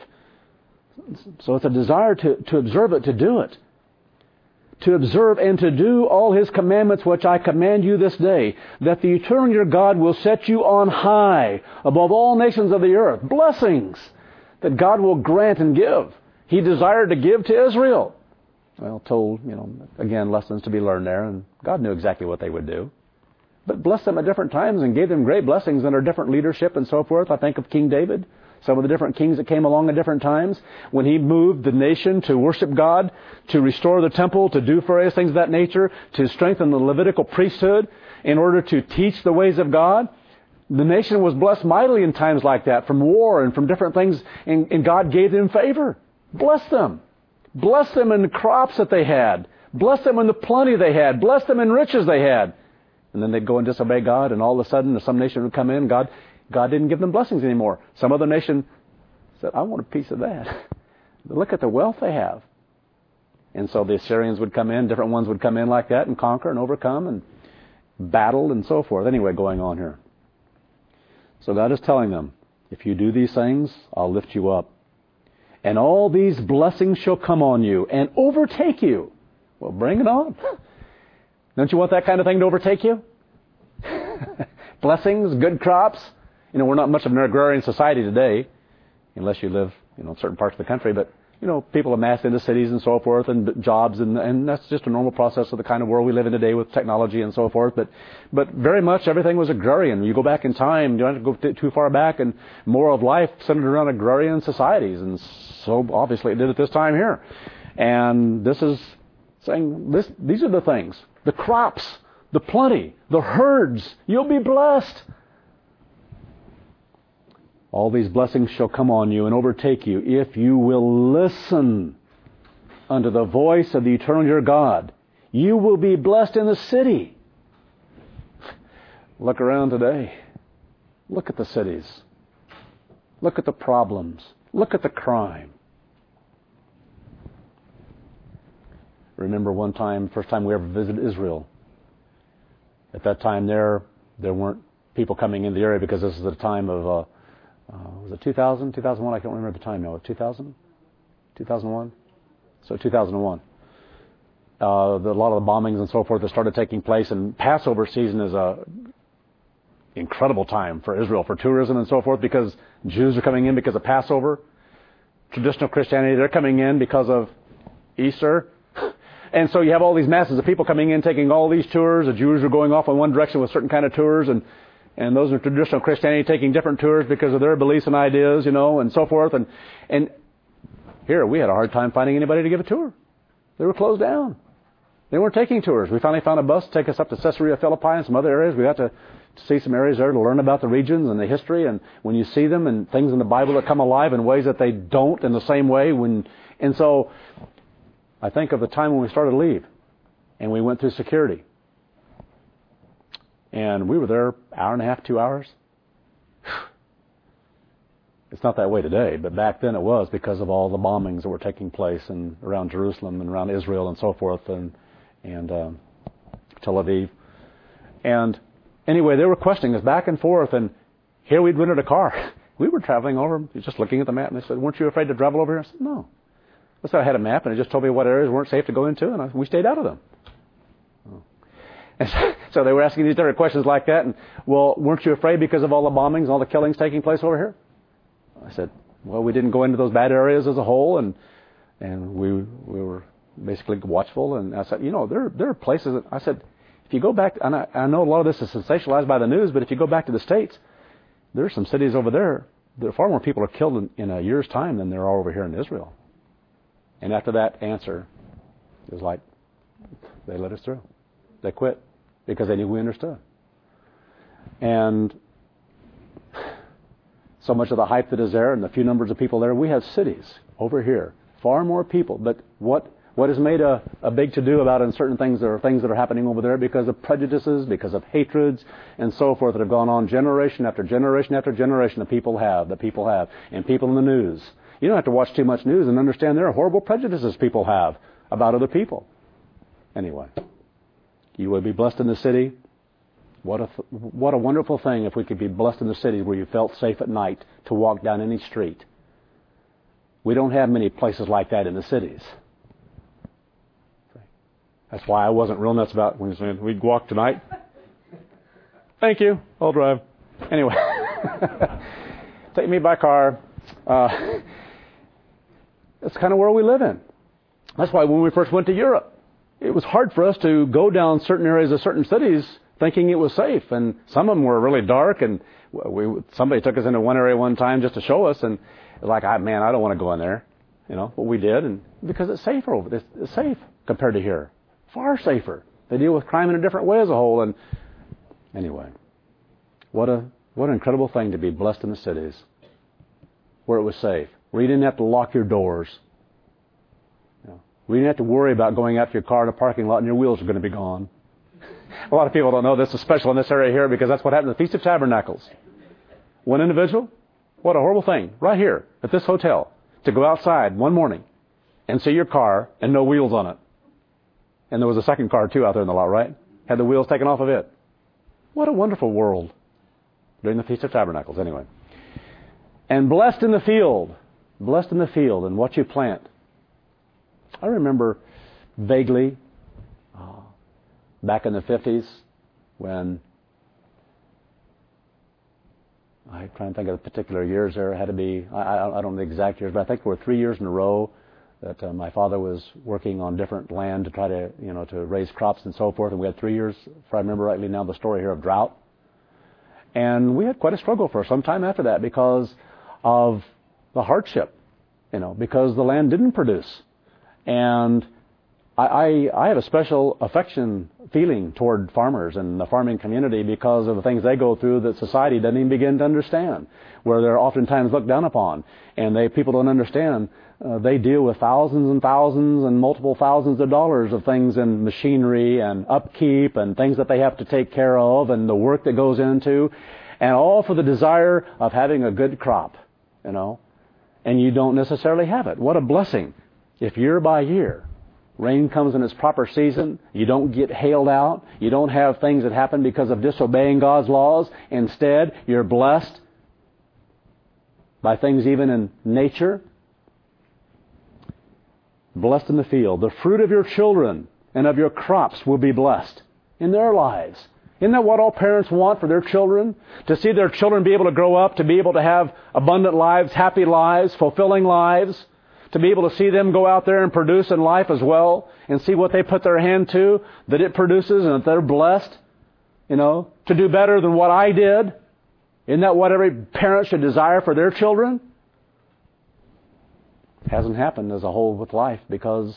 So it's a desire to observe it, to do it. To observe and to do all His commandments which I command you this day, that the eternal your God will set you on high above all nations of the earth. Blessings that God will grant and give. He desired to give to Israel. Well, told, again, lessons to be learned there, and God knew exactly what they would do. But blessed them at different times and gave them great blessings under different leadership and so forth. I think of King David, some of the different kings that came along at different times. When he moved the nation to worship God, to restore the temple, to do various things of that nature, to strengthen the Levitical priesthood in order to teach the ways of God, the nation was blessed mightily in times like that, from war and from different things, and God gave them favor. Bless them. Bless them in the crops that they had. Bless them in the plenty they had. Bless them in riches they had. And then they'd go and disobey God, and all of a sudden some nation would come in. God didn't give them blessings anymore. Some other nation said, I want a piece of that. Look at the wealth they have. And so the Assyrians would come in, different ones would come in like that and conquer and overcome and battle and so forth. Anyway, going on here. So God is telling them, if you do these things, I'll lift you up. And all these blessings shall come on you and overtake you. Well, bring it on. Don't you want that kind of thing to overtake you? Blessings, good crops. We're not much of an agrarian society today, unless you live, in certain parts of the country. But, people amass into cities and so forth, and jobs, and that's just a normal process of the kind of world we live in today with technology and so forth. But very much everything was agrarian. You go back in time, you don't have to go too far back, and more of life centered around agrarian societies. And so obviously it did at this time here. And this is saying, these are the things. The crops, the plenty, the herds, you'll be blessed. All these blessings shall come on you and overtake you if you will listen unto the voice of the eternal your God. You will be blessed in the city. Look around today. Look at the cities. Look at the problems. Look at the crime. Remember one time, first time we ever visited Israel. At that time there weren't people coming in the area because this is the time of, was it 2000, 2001? I can't remember the time now. 2000? 2001? So 2001. A lot of the bombings and so forth that started taking place, and Passover season is a incredible time for Israel, for tourism and so forth, because Jews are coming in because of Passover. Traditional Christianity, they're coming in because of Easter. And so you have all these masses of people coming in, taking all these tours. The Jews are going off in one direction with certain kind of tours, and those are traditional Christianity taking different tours because of their beliefs and ideas, and so forth. And here we had a hard time finding anybody to give a tour. They were closed down. They weren't taking tours. We finally found a bus to take us up to Caesarea Philippi and some other areas. We got to see some areas there to learn about the regions and the history. And when you see them and things in the Bible that come alive in ways that they don't in the same way. And so I think of the time when we started to leave and we went through security. And we were there an hour and a half, 2 hours. It's not that way today, but back then it was because of all the bombings that were taking place around Jerusalem and around Israel and so forth and Tel Aviv. And anyway, they were questioning us back and forth, and here we'd rented a car. We were traveling over, just looking at the map, and they said, weren't you afraid to travel over here? I said, no. So I had a map, and it just told me what areas weren't safe to go into, and we stayed out of them. And so they were asking these different questions like that, and, well, weren't you afraid because of all the bombings and all the killings taking place over here? I said, well, we didn't go into those bad areas as a whole, and we were basically watchful. And I said, there are places that, I said, if If you go back, and I know a lot of this is sensationalized by the news, but if you go back to the States, there are some cities over there, far more people are killed in a year's time than there are over here in Israel. And after that answer, it was like, they let us through. They quit because they knew we understood. And so much of the hype that is there and the few numbers of people there, we have cities over here, far more people. But what is made a big to-do about in certain things, there are things that are happening over there because of prejudices, because of hatreds, and so forth that have gone on generation after generation after generation that people have, and people in the news. You don't have to watch too much news and understand there are horrible prejudices people have about other people. Anyway, you will be blessed in the city. What a wonderful thing if we could be blessed in the city where you felt safe at night to walk down any street. We don't have many places like that in the cities. That's why I wasn't real nuts about when you said we'd walk tonight. Thank you. I'll drive. Anyway, take me by car. That's kind of where we live in. That's why when we first went to Europe, it was hard for us to go down certain areas of certain cities thinking it was safe. And some of them were really dark, and somebody took us into one area one time just to show us, and it was like, man, I don't want to go in there. You know, but we did, and because it's safer over there. It's safe compared to here. Far safer. They deal with crime in a different way as a whole. And anyway, what an incredible thing to be blessed in the cities where it was safe, where you didn't have to lock your doors. We didn't have to worry about going out to your car in a parking lot and your wheels are going to be gone. A lot of people don't know this is special in this area here because that's what happened at the Feast of Tabernacles. One individual, what a horrible thing, right here at this hotel, to go outside one morning and see your car and no wheels on it. And there was a second car too out there in the lot, right? Had the wheels taken off of it. What a wonderful world during the Feast of Tabernacles, anyway. And blessed in the field and what you plant. I remember vaguely back in the 50s when I'm trying to think of the particular years there. It had to be, I don't know the exact years, but I think there were 3 years in a row that my father was working on different land to try to, to raise crops and so forth. And we had 3 years, if I remember rightly now, the story here of drought. And we had quite a struggle for some time after that because of the hardship, because the land didn't produce. And I have a special feeling toward farmers and the farming community because of the things they go through that society doesn't even begin to understand, where they're oftentimes looked down upon. And people don't understand. They deal with thousands and thousands and multiple thousands of dollars of things in machinery and upkeep and things that they have to take care of and the work that goes into, and all for the desire of having a good crop, And you don't necessarily have it. What a blessing if year by year rain comes in its proper season, you don't get hailed out, you don't have things that happen because of disobeying God's laws. Instead, you're blessed by things even in nature. Blessed in the field. The fruit of your children and of your crops will be blessed in their lives. Isn't that what all parents want for their children? To see their children be able to grow up, to be able to have abundant lives, happy lives, fulfilling lives, to be able to see them go out there and produce in life as well, and see what they put their hand to, that it produces, and that they're blessed, to do better than what I did. Isn't that what every parent should desire for their children? It hasn't happened as a whole with life because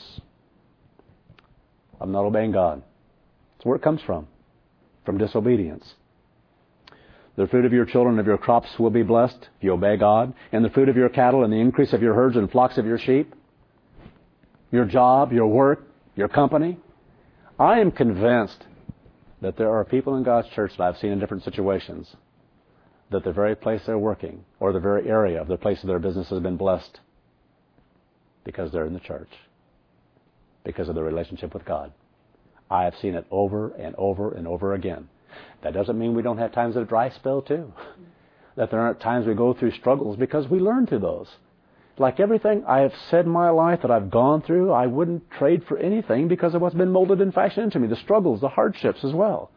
I'm not obeying God. That's where it comes from disobedience. The fruit of your children and of your crops will be blessed if you obey God, and the fruit of your cattle and the increase of your herds and flocks of your sheep, your job, your work, your company. I am convinced that there are people in God's church that I've seen in different situations that the very place they're working or the very area of the place of their business has been blessed because they're in the church, because of their relationship with God. I have seen it over and over and over again. That doesn't mean we don't have times of dry spell too. That there aren't times we go through struggles because we learn through those. Like everything I have said in my life that I've gone through, I wouldn't trade for anything because of what's been molded and fashioned into me. The struggles, the hardships as well.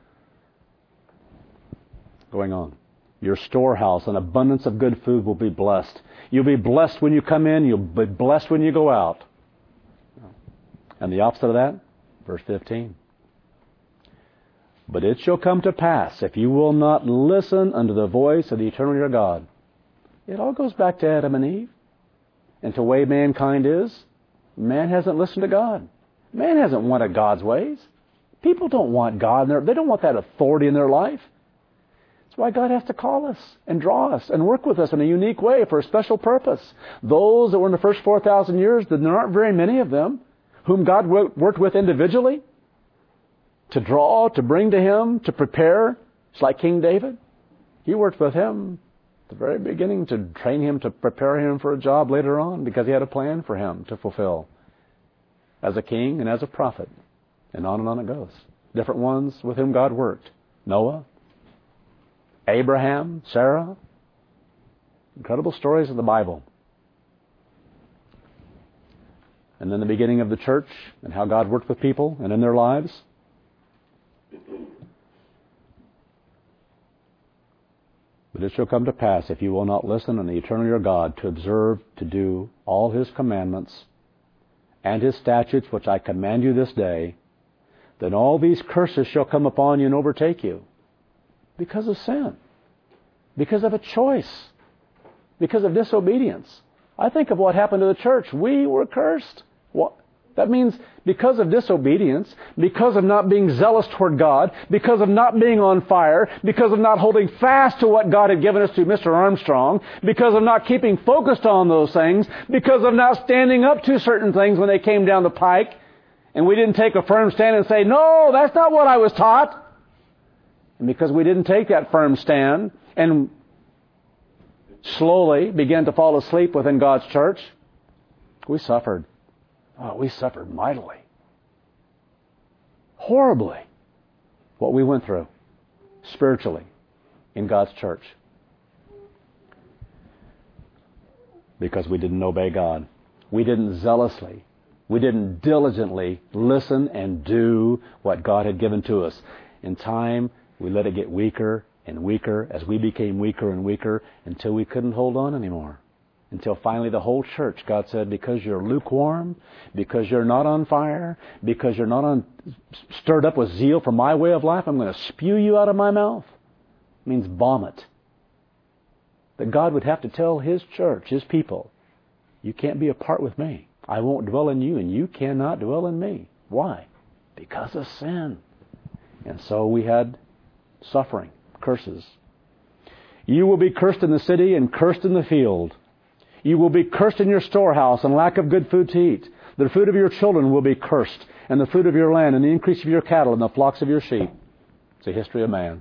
Going on. Your storehouse, an abundance of good food will be blessed. You'll be blessed when you come in. You'll be blessed when you go out. And the opposite of that, verse 15. But it shall come to pass, if you will not listen unto the voice of the eternal your God. It all goes back to Adam and Eve. And to the way mankind is, man hasn't listened to God. Man hasn't wanted God's ways. People don't want God. They don't want that authority in their life. That's why God has to call us and draw us and work with us in a unique way for a special purpose. Those that were in the first 4,000 years, there aren't very many of them whom God worked with individually to draw, to bring to Him, to prepare. It's like King David. He worked with him at the very beginning to train him, to prepare him for a job later on because he had a plan for him to fulfill as a king and as a prophet. And on it goes. Different ones with whom God worked. Noah, Abraham, Sarah. Incredible stories of the Bible. And then the beginning of the church and how God worked with people and in their lives. But it shall come to pass, if you will not listen unto the eternal your God, to observe, to do all His commandments and His statutes, which I command you this day, then all these curses shall come upon you and overtake you. Because of sin. Because of a choice. Because of disobedience. I think of what happened to the church. We were cursed. What? That means because of disobedience, because of not being zealous toward God, because of not being on fire, because of not holding fast to what God had given us through Mr. Armstrong, because of not keeping focused on those things, because of not standing up to certain things when they came down the pike, and we didn't take a firm stand and say, no, that's not what I was taught. And because we didn't take that firm stand and slowly began to fall asleep within God's church, we suffered. Oh, we suffered mightily. Horribly. What we went through spiritually in God's church. Because we didn't obey God. We didn't zealously. We didn't diligently listen and do what God had given to us. In time, we let it get weaker and weaker as we became weaker and weaker until we couldn't hold on anymore. Until finally the whole church, God said, because you're lukewarm, because you're not on fire, because you're not stirred up with zeal for my way of life, I'm going to spew you out of my mouth. It means vomit. That God would have to tell His church, His people, you can't be a part with me. I won't dwell in you, and you cannot dwell in me. Why? Because of sin. And so we had suffering, curses. You will be cursed in the city and cursed in the field. You will be cursed in your storehouse and lack of good food to eat. The food of your children will be cursed, and the fruit of your land, and the increase of your cattle, and the flocks of your sheep. It's the history of man.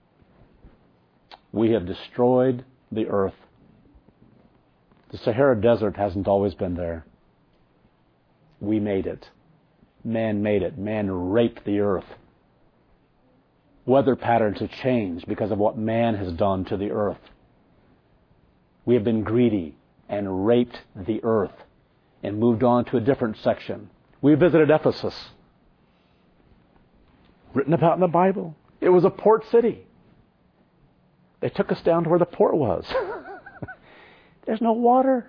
We have destroyed the earth. The Sahara Desert hasn't always been there. We made it. Man made it. Man raped the earth. Weather patterns have changed because of what man has done to the earth. We have been greedy and raped the earth and moved on to a different section. We visited Ephesus. Written about in the Bible. It was a port city. They took us down to where the port was. There's no water.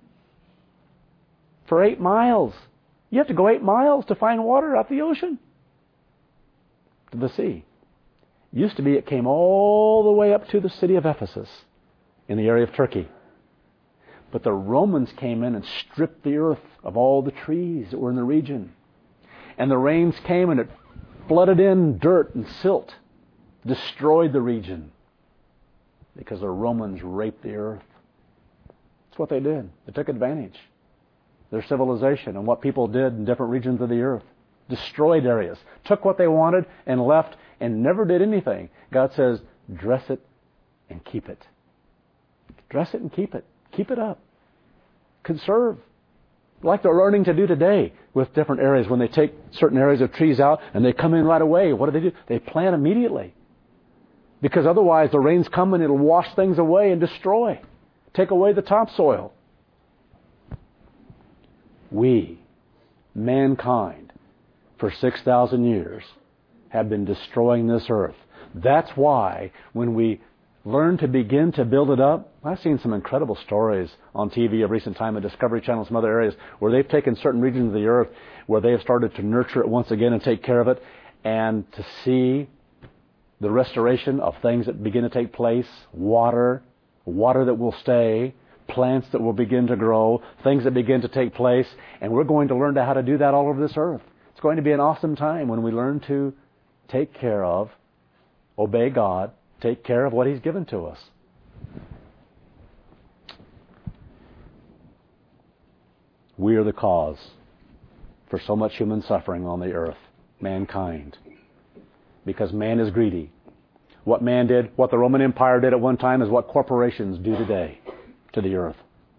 For 8 miles. You have to go 8 miles to find water out the ocean. To the sea. Used to be it came all the way up to the city of Ephesus in the area of Turkey. But the Romans came in and stripped the earth of all the trees that were in the region. And the rains came and it flooded in dirt and silt. Destroyed the region. Because the Romans raped the earth. That's what they did. They took advantage. Their civilization and what people did in different regions of the earth. Destroyed areas. Took what they wanted and left and never did anything. God says, dress it and keep it. Dress it and keep it. Keep it up. Conserve. Like they're learning to do today with different areas. When they take certain areas of trees out and they come in right away, what do? They plant immediately. Because otherwise the rains come and it'll wash things away and destroy. Take away the topsoil. We, mankind, for 6,000 years, have been destroying this earth. That's why when we learn to begin to build it up, I've seen some incredible stories on TV of recent time, at Discovery Channel and some other areas, where they've taken certain regions of the earth where they have started to nurture it once again and take care of it, and to see the restoration of things that begin to take place, water that will stay, plants that will begin to grow, things that begin to take place, and we're going to learn how to do that all over this earth. It's going to be an awesome time when we learn to take care of, obey God, take care of what He's given to us. We are the cause for so much human suffering on the earth, mankind, because man is greedy. What man did, what the Roman Empire did at one time, is what corporations do today to the earth.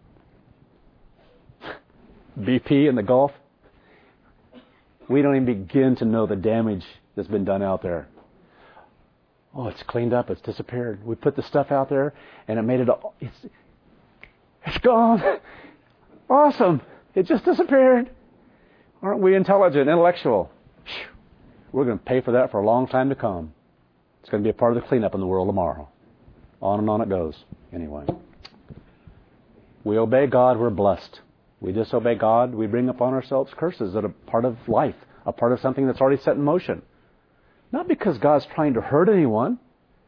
BP in the Gulf, we don't even begin to know the damage that's been done out there. Oh, it's cleaned up, it's disappeared. We put the stuff out there, and it made it all, it's gone. Awesome. It just disappeared. Aren't we intelligent, intellectual? We're going to pay for that for a long time to come. It's going to be a part of the cleanup in the world tomorrow. On and on it goes. Anyway. We obey God, we're blessed. We disobey God, we bring upon ourselves curses that are part of life, a part of something that's already set in motion. Not because God's trying to hurt anyone,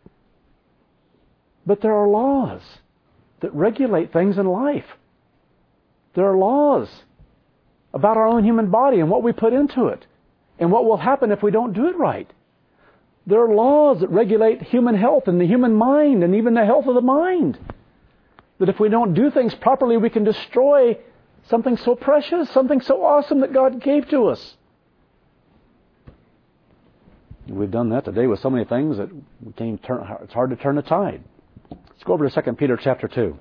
but there are laws that regulate things in life. There are laws about our own human body and what we put into it and what will happen if we don't do it right. There are laws that regulate human health and the human mind and even the health of the mind. That if we don't do things properly, we can destroy something so precious, something so awesome that God gave to us. We've done that today with so many things that it's hard to turn the tide. Let's go over to 2 Peter chapter 2.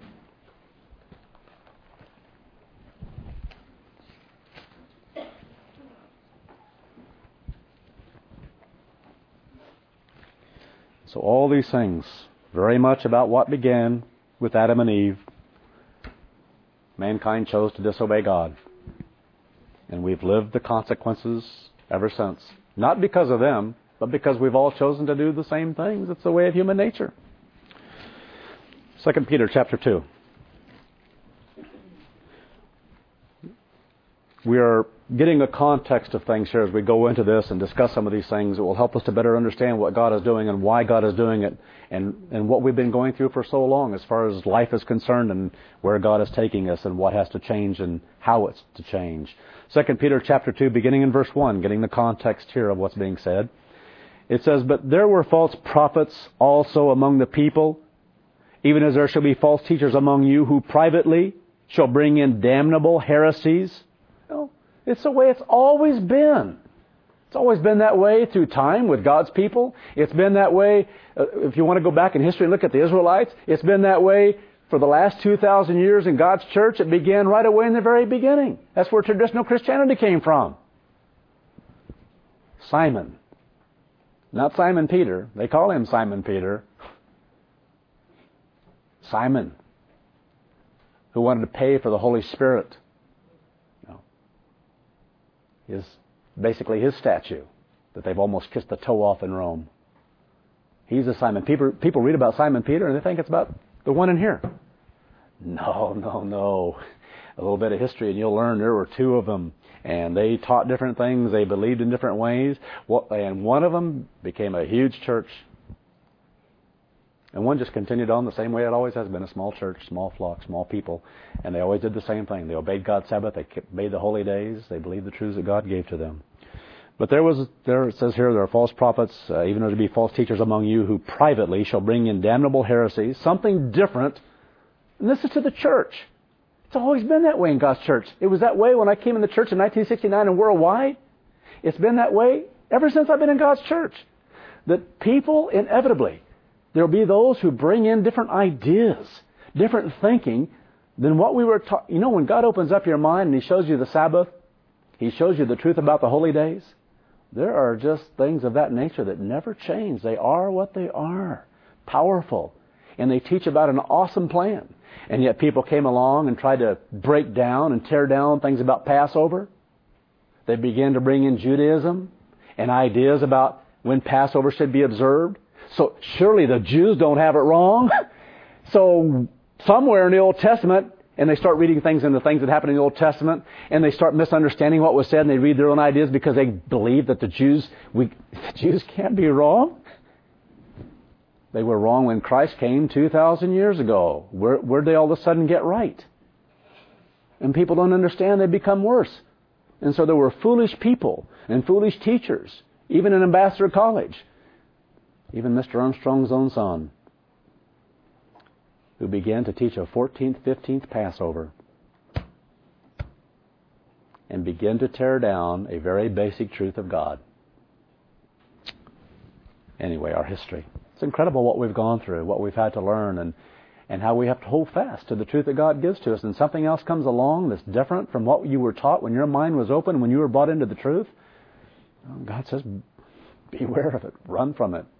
So all these things, very much about what began with Adam and Eve. Mankind chose to disobey God. And we've lived the consequences ever since. Not because of them, but because we've all chosen to do the same things. It's the way of human nature. 2 Peter chapter 2. We are getting a context of things here as we go into this and discuss some of these things. It will help us to better understand what God is doing and why God is doing it and what we've been going through for so long as far as life is concerned and where God is taking us and what has to change and how it's to change. 2 Peter chapter 2, beginning in verse 1, getting the context here of what's being said. It says, "But there were false prophets also among the people, even as there shall be false teachers among you who privately shall bring in damnable heresies." It's the way it's always been. It's always been that way through time with God's people. It's been that way, if you want to go back in history and look at the Israelites, it's been that way for the last 2,000 years in God's church. It began right away in the very beginning. That's where traditional Christianity came from. Simon. Not Simon Peter. They call him Simon Peter. Simon, who wanted to pay for the Holy Spirit. Is basically his statue that they've almost kissed the toe off in Rome. He's a Simon. People read about Simon Peter and they think it's about the one in here. No. A little bit of history and you'll learn there were two of them. And they taught different things. They believed in different ways. And one of them became a huge church. And one just continued on the same way it always has been, a small church, small flock, small people. And they always did the same thing. They obeyed God's Sabbath. They obeyed the holy days. They believed the truths that God gave to them. But it says here, there are false prophets, even though there be false teachers among you who privately shall bring in damnable heresies, something different. And this is to the church. It's always been that way in God's church. It was that way when I came in the church in 1969 and worldwide. It's been that way ever since I've been in God's church. That people inevitably, there will be those who bring in different ideas, different thinking than what we were taught. You know, when God opens up your mind and He shows you the Sabbath, He shows you the truth about the holy days, there are just things of that nature that never change. They are what they are. Powerful. And they teach about an awesome plan. And yet people came along and tried to break down and tear down things about Passover. They began to bring in Judaism and ideas about when Passover should be observed. So surely the Jews don't have it wrong. So somewhere in the Old Testament, and they start reading things into things that happened in the Old Testament, and they start misunderstanding what was said, and they read their own ideas because they believe that the Jews can't be wrong. They were wrong when Christ came 2,000 years ago. Where'd they all of a sudden get right? And people don't understand, they become worse. And so there were foolish people and foolish teachers, even in Ambassador College. Even Mr. Armstrong's own son, who began to teach a 14th, 15th Passover and began to tear down a very basic truth of God. Anyway, our history. It's incredible what we've gone through, what we've had to learn, and how we have to hold fast to the truth that God gives to us. And something else comes along that's different from what you were taught when your mind was open, when you were brought into the truth. God says, beware of it. Run from it.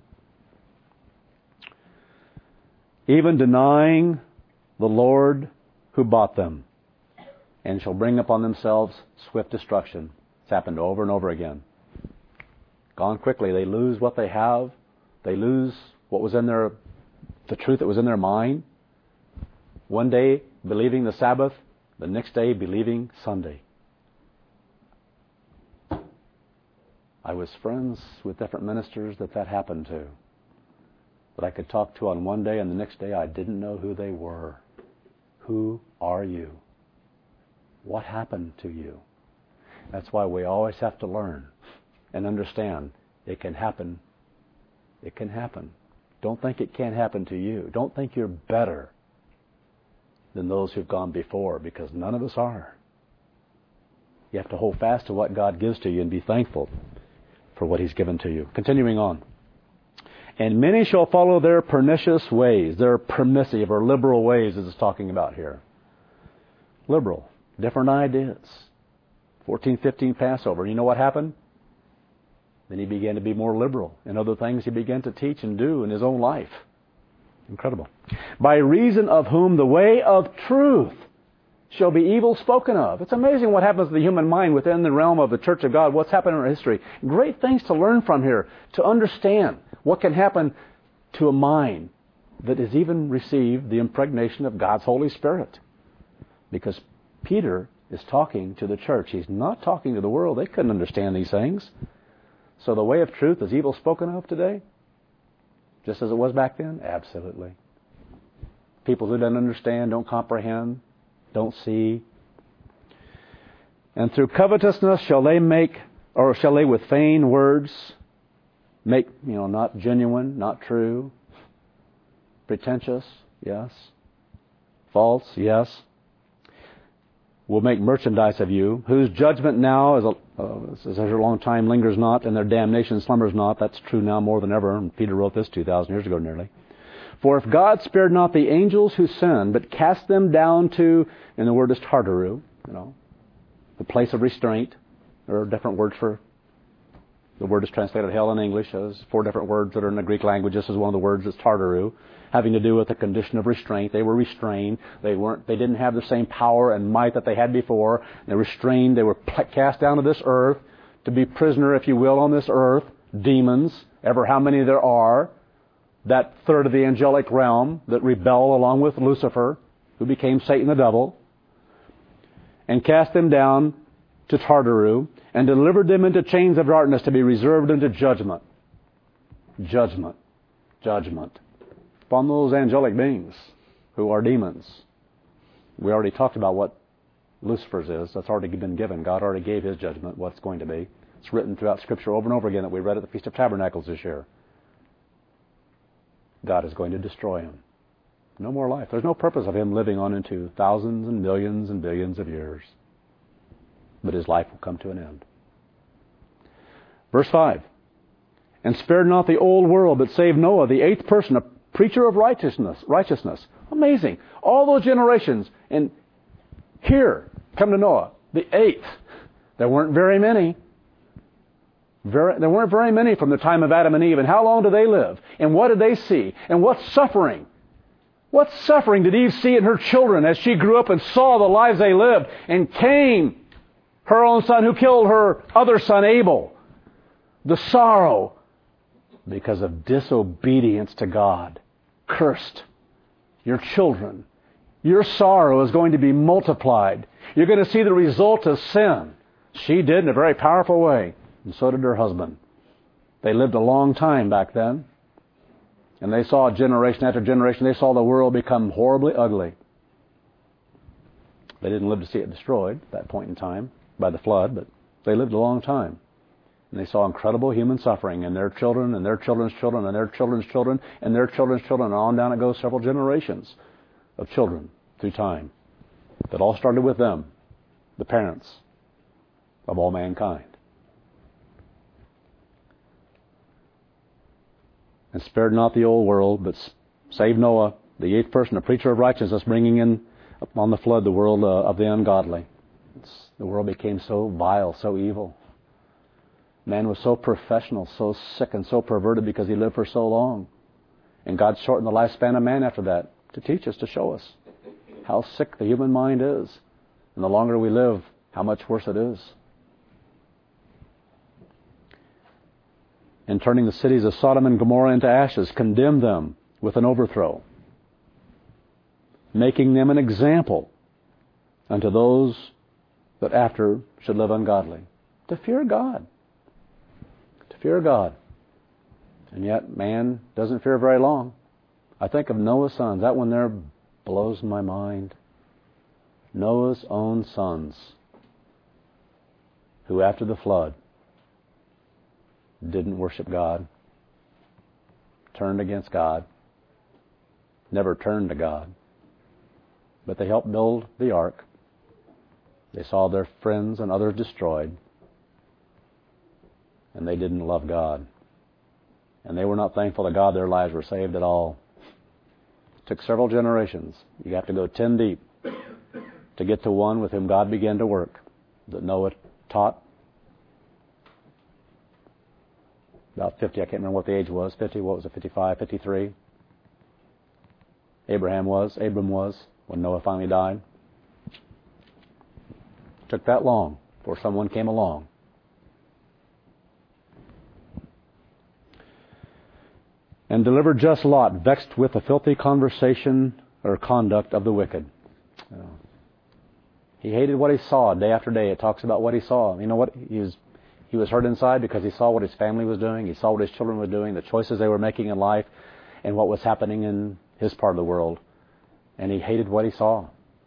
Even denying the Lord who bought them, and shall bring upon themselves swift destruction. It's happened over and over again. Gone quickly. They lose what they have. They lose what was in the truth that was in their mind. One day believing the Sabbath, the next day believing Sunday. I was friends with different ministers that happened to. That I could talk to on one day, and the next day I didn't know who they were. Who are you? What happened to you? That's why we always have to learn and understand it can happen. It can happen. Don't think it can't happen to you. Don't think you're better than those who've gone before, because none of us are. You have to hold fast to what God gives to you and be thankful for what He's given to you. Continuing on. And many shall follow their pernicious ways, their permissive or liberal ways, as it's talking about here. Liberal. Different ideas. 14, 15 Passover. You know what happened? Then he began to be more liberal in other things he began to teach and do in his own life. Incredible. By reason of whom the way of truth shall be evil spoken of. It's amazing what happens to the human mind within the realm of the Church of God, what's happened in our history. Great things to learn from here, to understand what can happen to a mind that has even received the impregnation of God's Holy Spirit. Because Peter is talking to the church. He's not talking to the world. They couldn't understand these things. So the way of truth is evil spoken of today? Just as it was back then? Absolutely. People who don't understand, don't comprehend, don't see. And through covetousness shall they with vain words make, not genuine, not true, pretentious, yes, false, yes, will make merchandise of you, whose judgment now is a long time lingers not, and their damnation slumbers not. That's true now more than ever. And Peter wrote this 2,000 years ago nearly. For if God spared not the angels who sinned, but cast them down to, and the word is Tartaru, the place of restraint. There are different words for, the word is translated hell in English. There's 4 different words that are in the Greek language. This is one of the words that's Tartaru, having to do with the condition of restraint. They were restrained. They didn't have the same power and might that they had before. They were restrained. They were cast down to this earth to be prisoner, if you will, on this earth. Demons, ever how many there are. That third of the angelic realm that rebel along with Lucifer, who became Satan the devil, and cast them down to Tartaru, and delivered them into chains of darkness to be reserved unto judgment. Judgment. Judgment. Upon those angelic beings who are demons. We already talked about what Lucifer's is. That's already been given. God already gave His judgment, what it's going to be. It's written throughout Scripture over and over again that we read at the Feast of Tabernacles this year. God is going to destroy him. No more life. There's no purpose of him living on into thousands and millions and billions of years. But his life will come to an end. Verse 5. And spared not the old world, but saved Noah, the 8th person, a preacher of righteousness. Amazing. All those generations. And here, come to Noah, the 8th. There weren't very many. There weren't very many from the time of Adam and Eve. And how long did they live? And what did they see? And what suffering? What suffering did Eve see in her children as she grew up and saw the lives they lived? And Cain, her own son, who killed her other son Abel. The sorrow because of disobedience to God. Cursed. Your children. Your sorrow is going to be multiplied. You're going to see the result of sin. She did in a very powerful way. And so did her husband. They lived a long time back then. And they saw generation after generation, they saw the world become horribly ugly. They didn't live to see it destroyed at that point in time by the flood, but they lived a long time. And they saw incredible human suffering, and their children, and their children's children, and their children's children, and their children's children, and on down it goes, several generations of children through time. That all started with them, the parents of all mankind. And spared not the old world, but saved Noah, the eighth person, a preacher of righteousness, bringing in upon the flood the world of the ungodly. The world became so vile, so evil. Man was so professional, so sick and so perverted because he lived for so long. And God shortened the lifespan of man after that to teach us, to show us how sick the human mind is. And the longer we live, how much worse it is. And turning the cities of Sodom and Gomorrah into ashes, condemned them with an overthrow, making them an example unto those that after should live ungodly. To fear God. To fear God. And yet man doesn't fear very long. I think of Noah's sons. That one there blows my mind. Noah's own sons, who after the flood didn't worship God, turned against God, never turned to God, but they helped build the ark. They saw their friends and others destroyed, and they didn't love God. And they were not thankful to God their lives were saved at all. It took several generations. You have to go 10 deep to get to one with whom God began to work, that Noah taught. About 50, I can't remember what the age was. 50, what was it, 55, 53? Abram was when Noah finally died. It took that long before someone came along. And delivered just Lot, vexed with the filthy conversation or conduct of the wicked. He hated what he saw day after day. It talks about what he saw. You know what? He was hurt inside because he saw what his family was doing. He saw what his children were doing, the choices they were making in life, and what was happening in his part of the world. And he hated what he saw.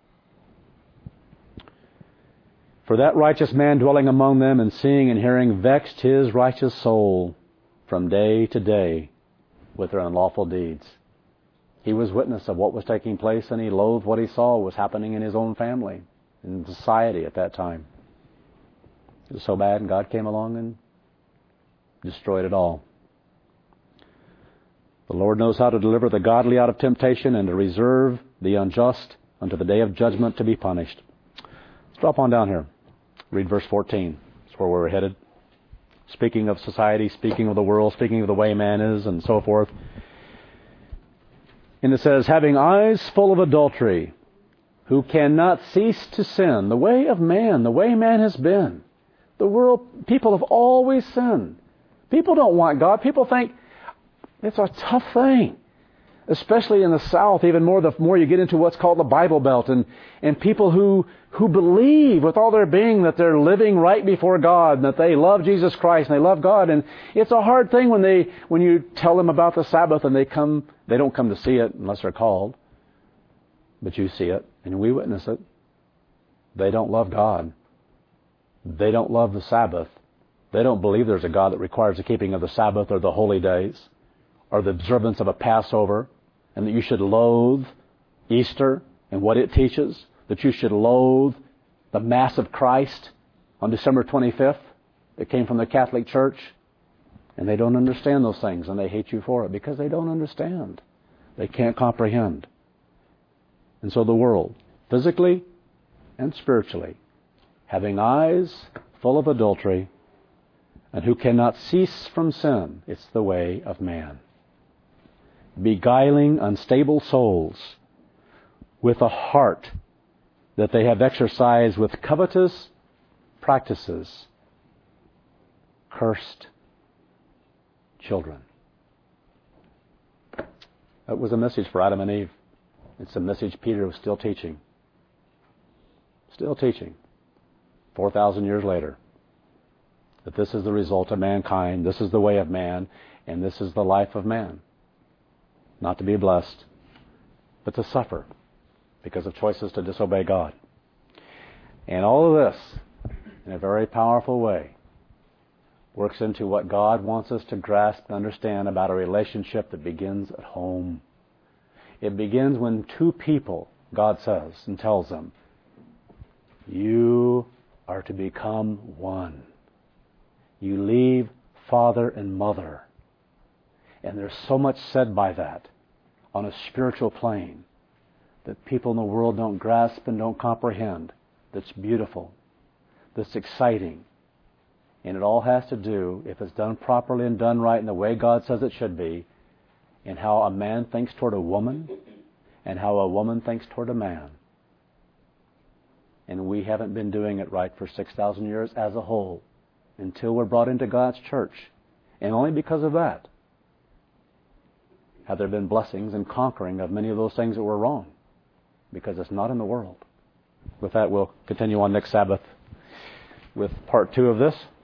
For that righteous man dwelling among them and seeing and hearing vexed his righteous soul from day to day with their unlawful deeds. He was witness of what was taking place, and he loathed what he saw was happening in his own family, in society at that time. It was so bad, and God came along and destroyed it all. The Lord knows how to deliver the godly out of temptation and to reserve the unjust unto the day of judgment to be punished. Let's drop on down here. Read verse 14. That's where we're headed. Speaking of society, speaking of the world, speaking of the way man is, and so forth. And it says, having eyes full of adultery, who cannot cease to sin. The way of man, the way man has been. The world, people have always sinned. People don't want God. People think it's a tough thing. Especially in the South, even more the more you get into what's called the Bible Belt, and people who believe with all their being that they're living right before God, and that they love Jesus Christ and they love God. And it's a hard thing when you tell them about the Sabbath and they don't come to see it unless they're called. But you see it and we witness it. They don't love God. They don't love the Sabbath. They don't believe there's a God that requires the keeping of the Sabbath or the holy days or the observance of a Passover, and that you should loathe Easter and what it teaches, that you should loathe the Mass of Christ on December 25th that came from the Catholic Church. And they don't understand those things, and they hate you for it because they don't understand. They can't comprehend. And so the world, physically and spiritually, having eyes full of adultery, and who cannot cease from sin, it's the way of man. Beguiling unstable souls with a heart that they have exercised with covetous practices. Cursed children. That was a message for Adam and Eve. It's a message Peter was still teaching. Still teaching. 4,000 years later. That this is the result of mankind, this is the way of man, and this is the life of man. not to be blessed, but to suffer because of choices to disobey God. And all of this, in a very powerful way, works into what God wants us to grasp and understand about a relationship that begins at home. It begins when two people, God says and tells them, you are to become one. You leave father and mother. And there's so much said by that on a spiritual plane that people in the world don't grasp and don't comprehend. That's beautiful. That's exciting. And it all has to do, if it's done properly and done right in the way God says it should be, in how a man thinks toward a woman and how a woman thinks toward a man. And we haven't been doing it right for 6,000 years as a whole until we're brought into God's church. And only because of that have there been blessings and conquering of many of those things that were wrong, because it's not in the world. With that, we'll continue on next Sabbath with part 2 of this.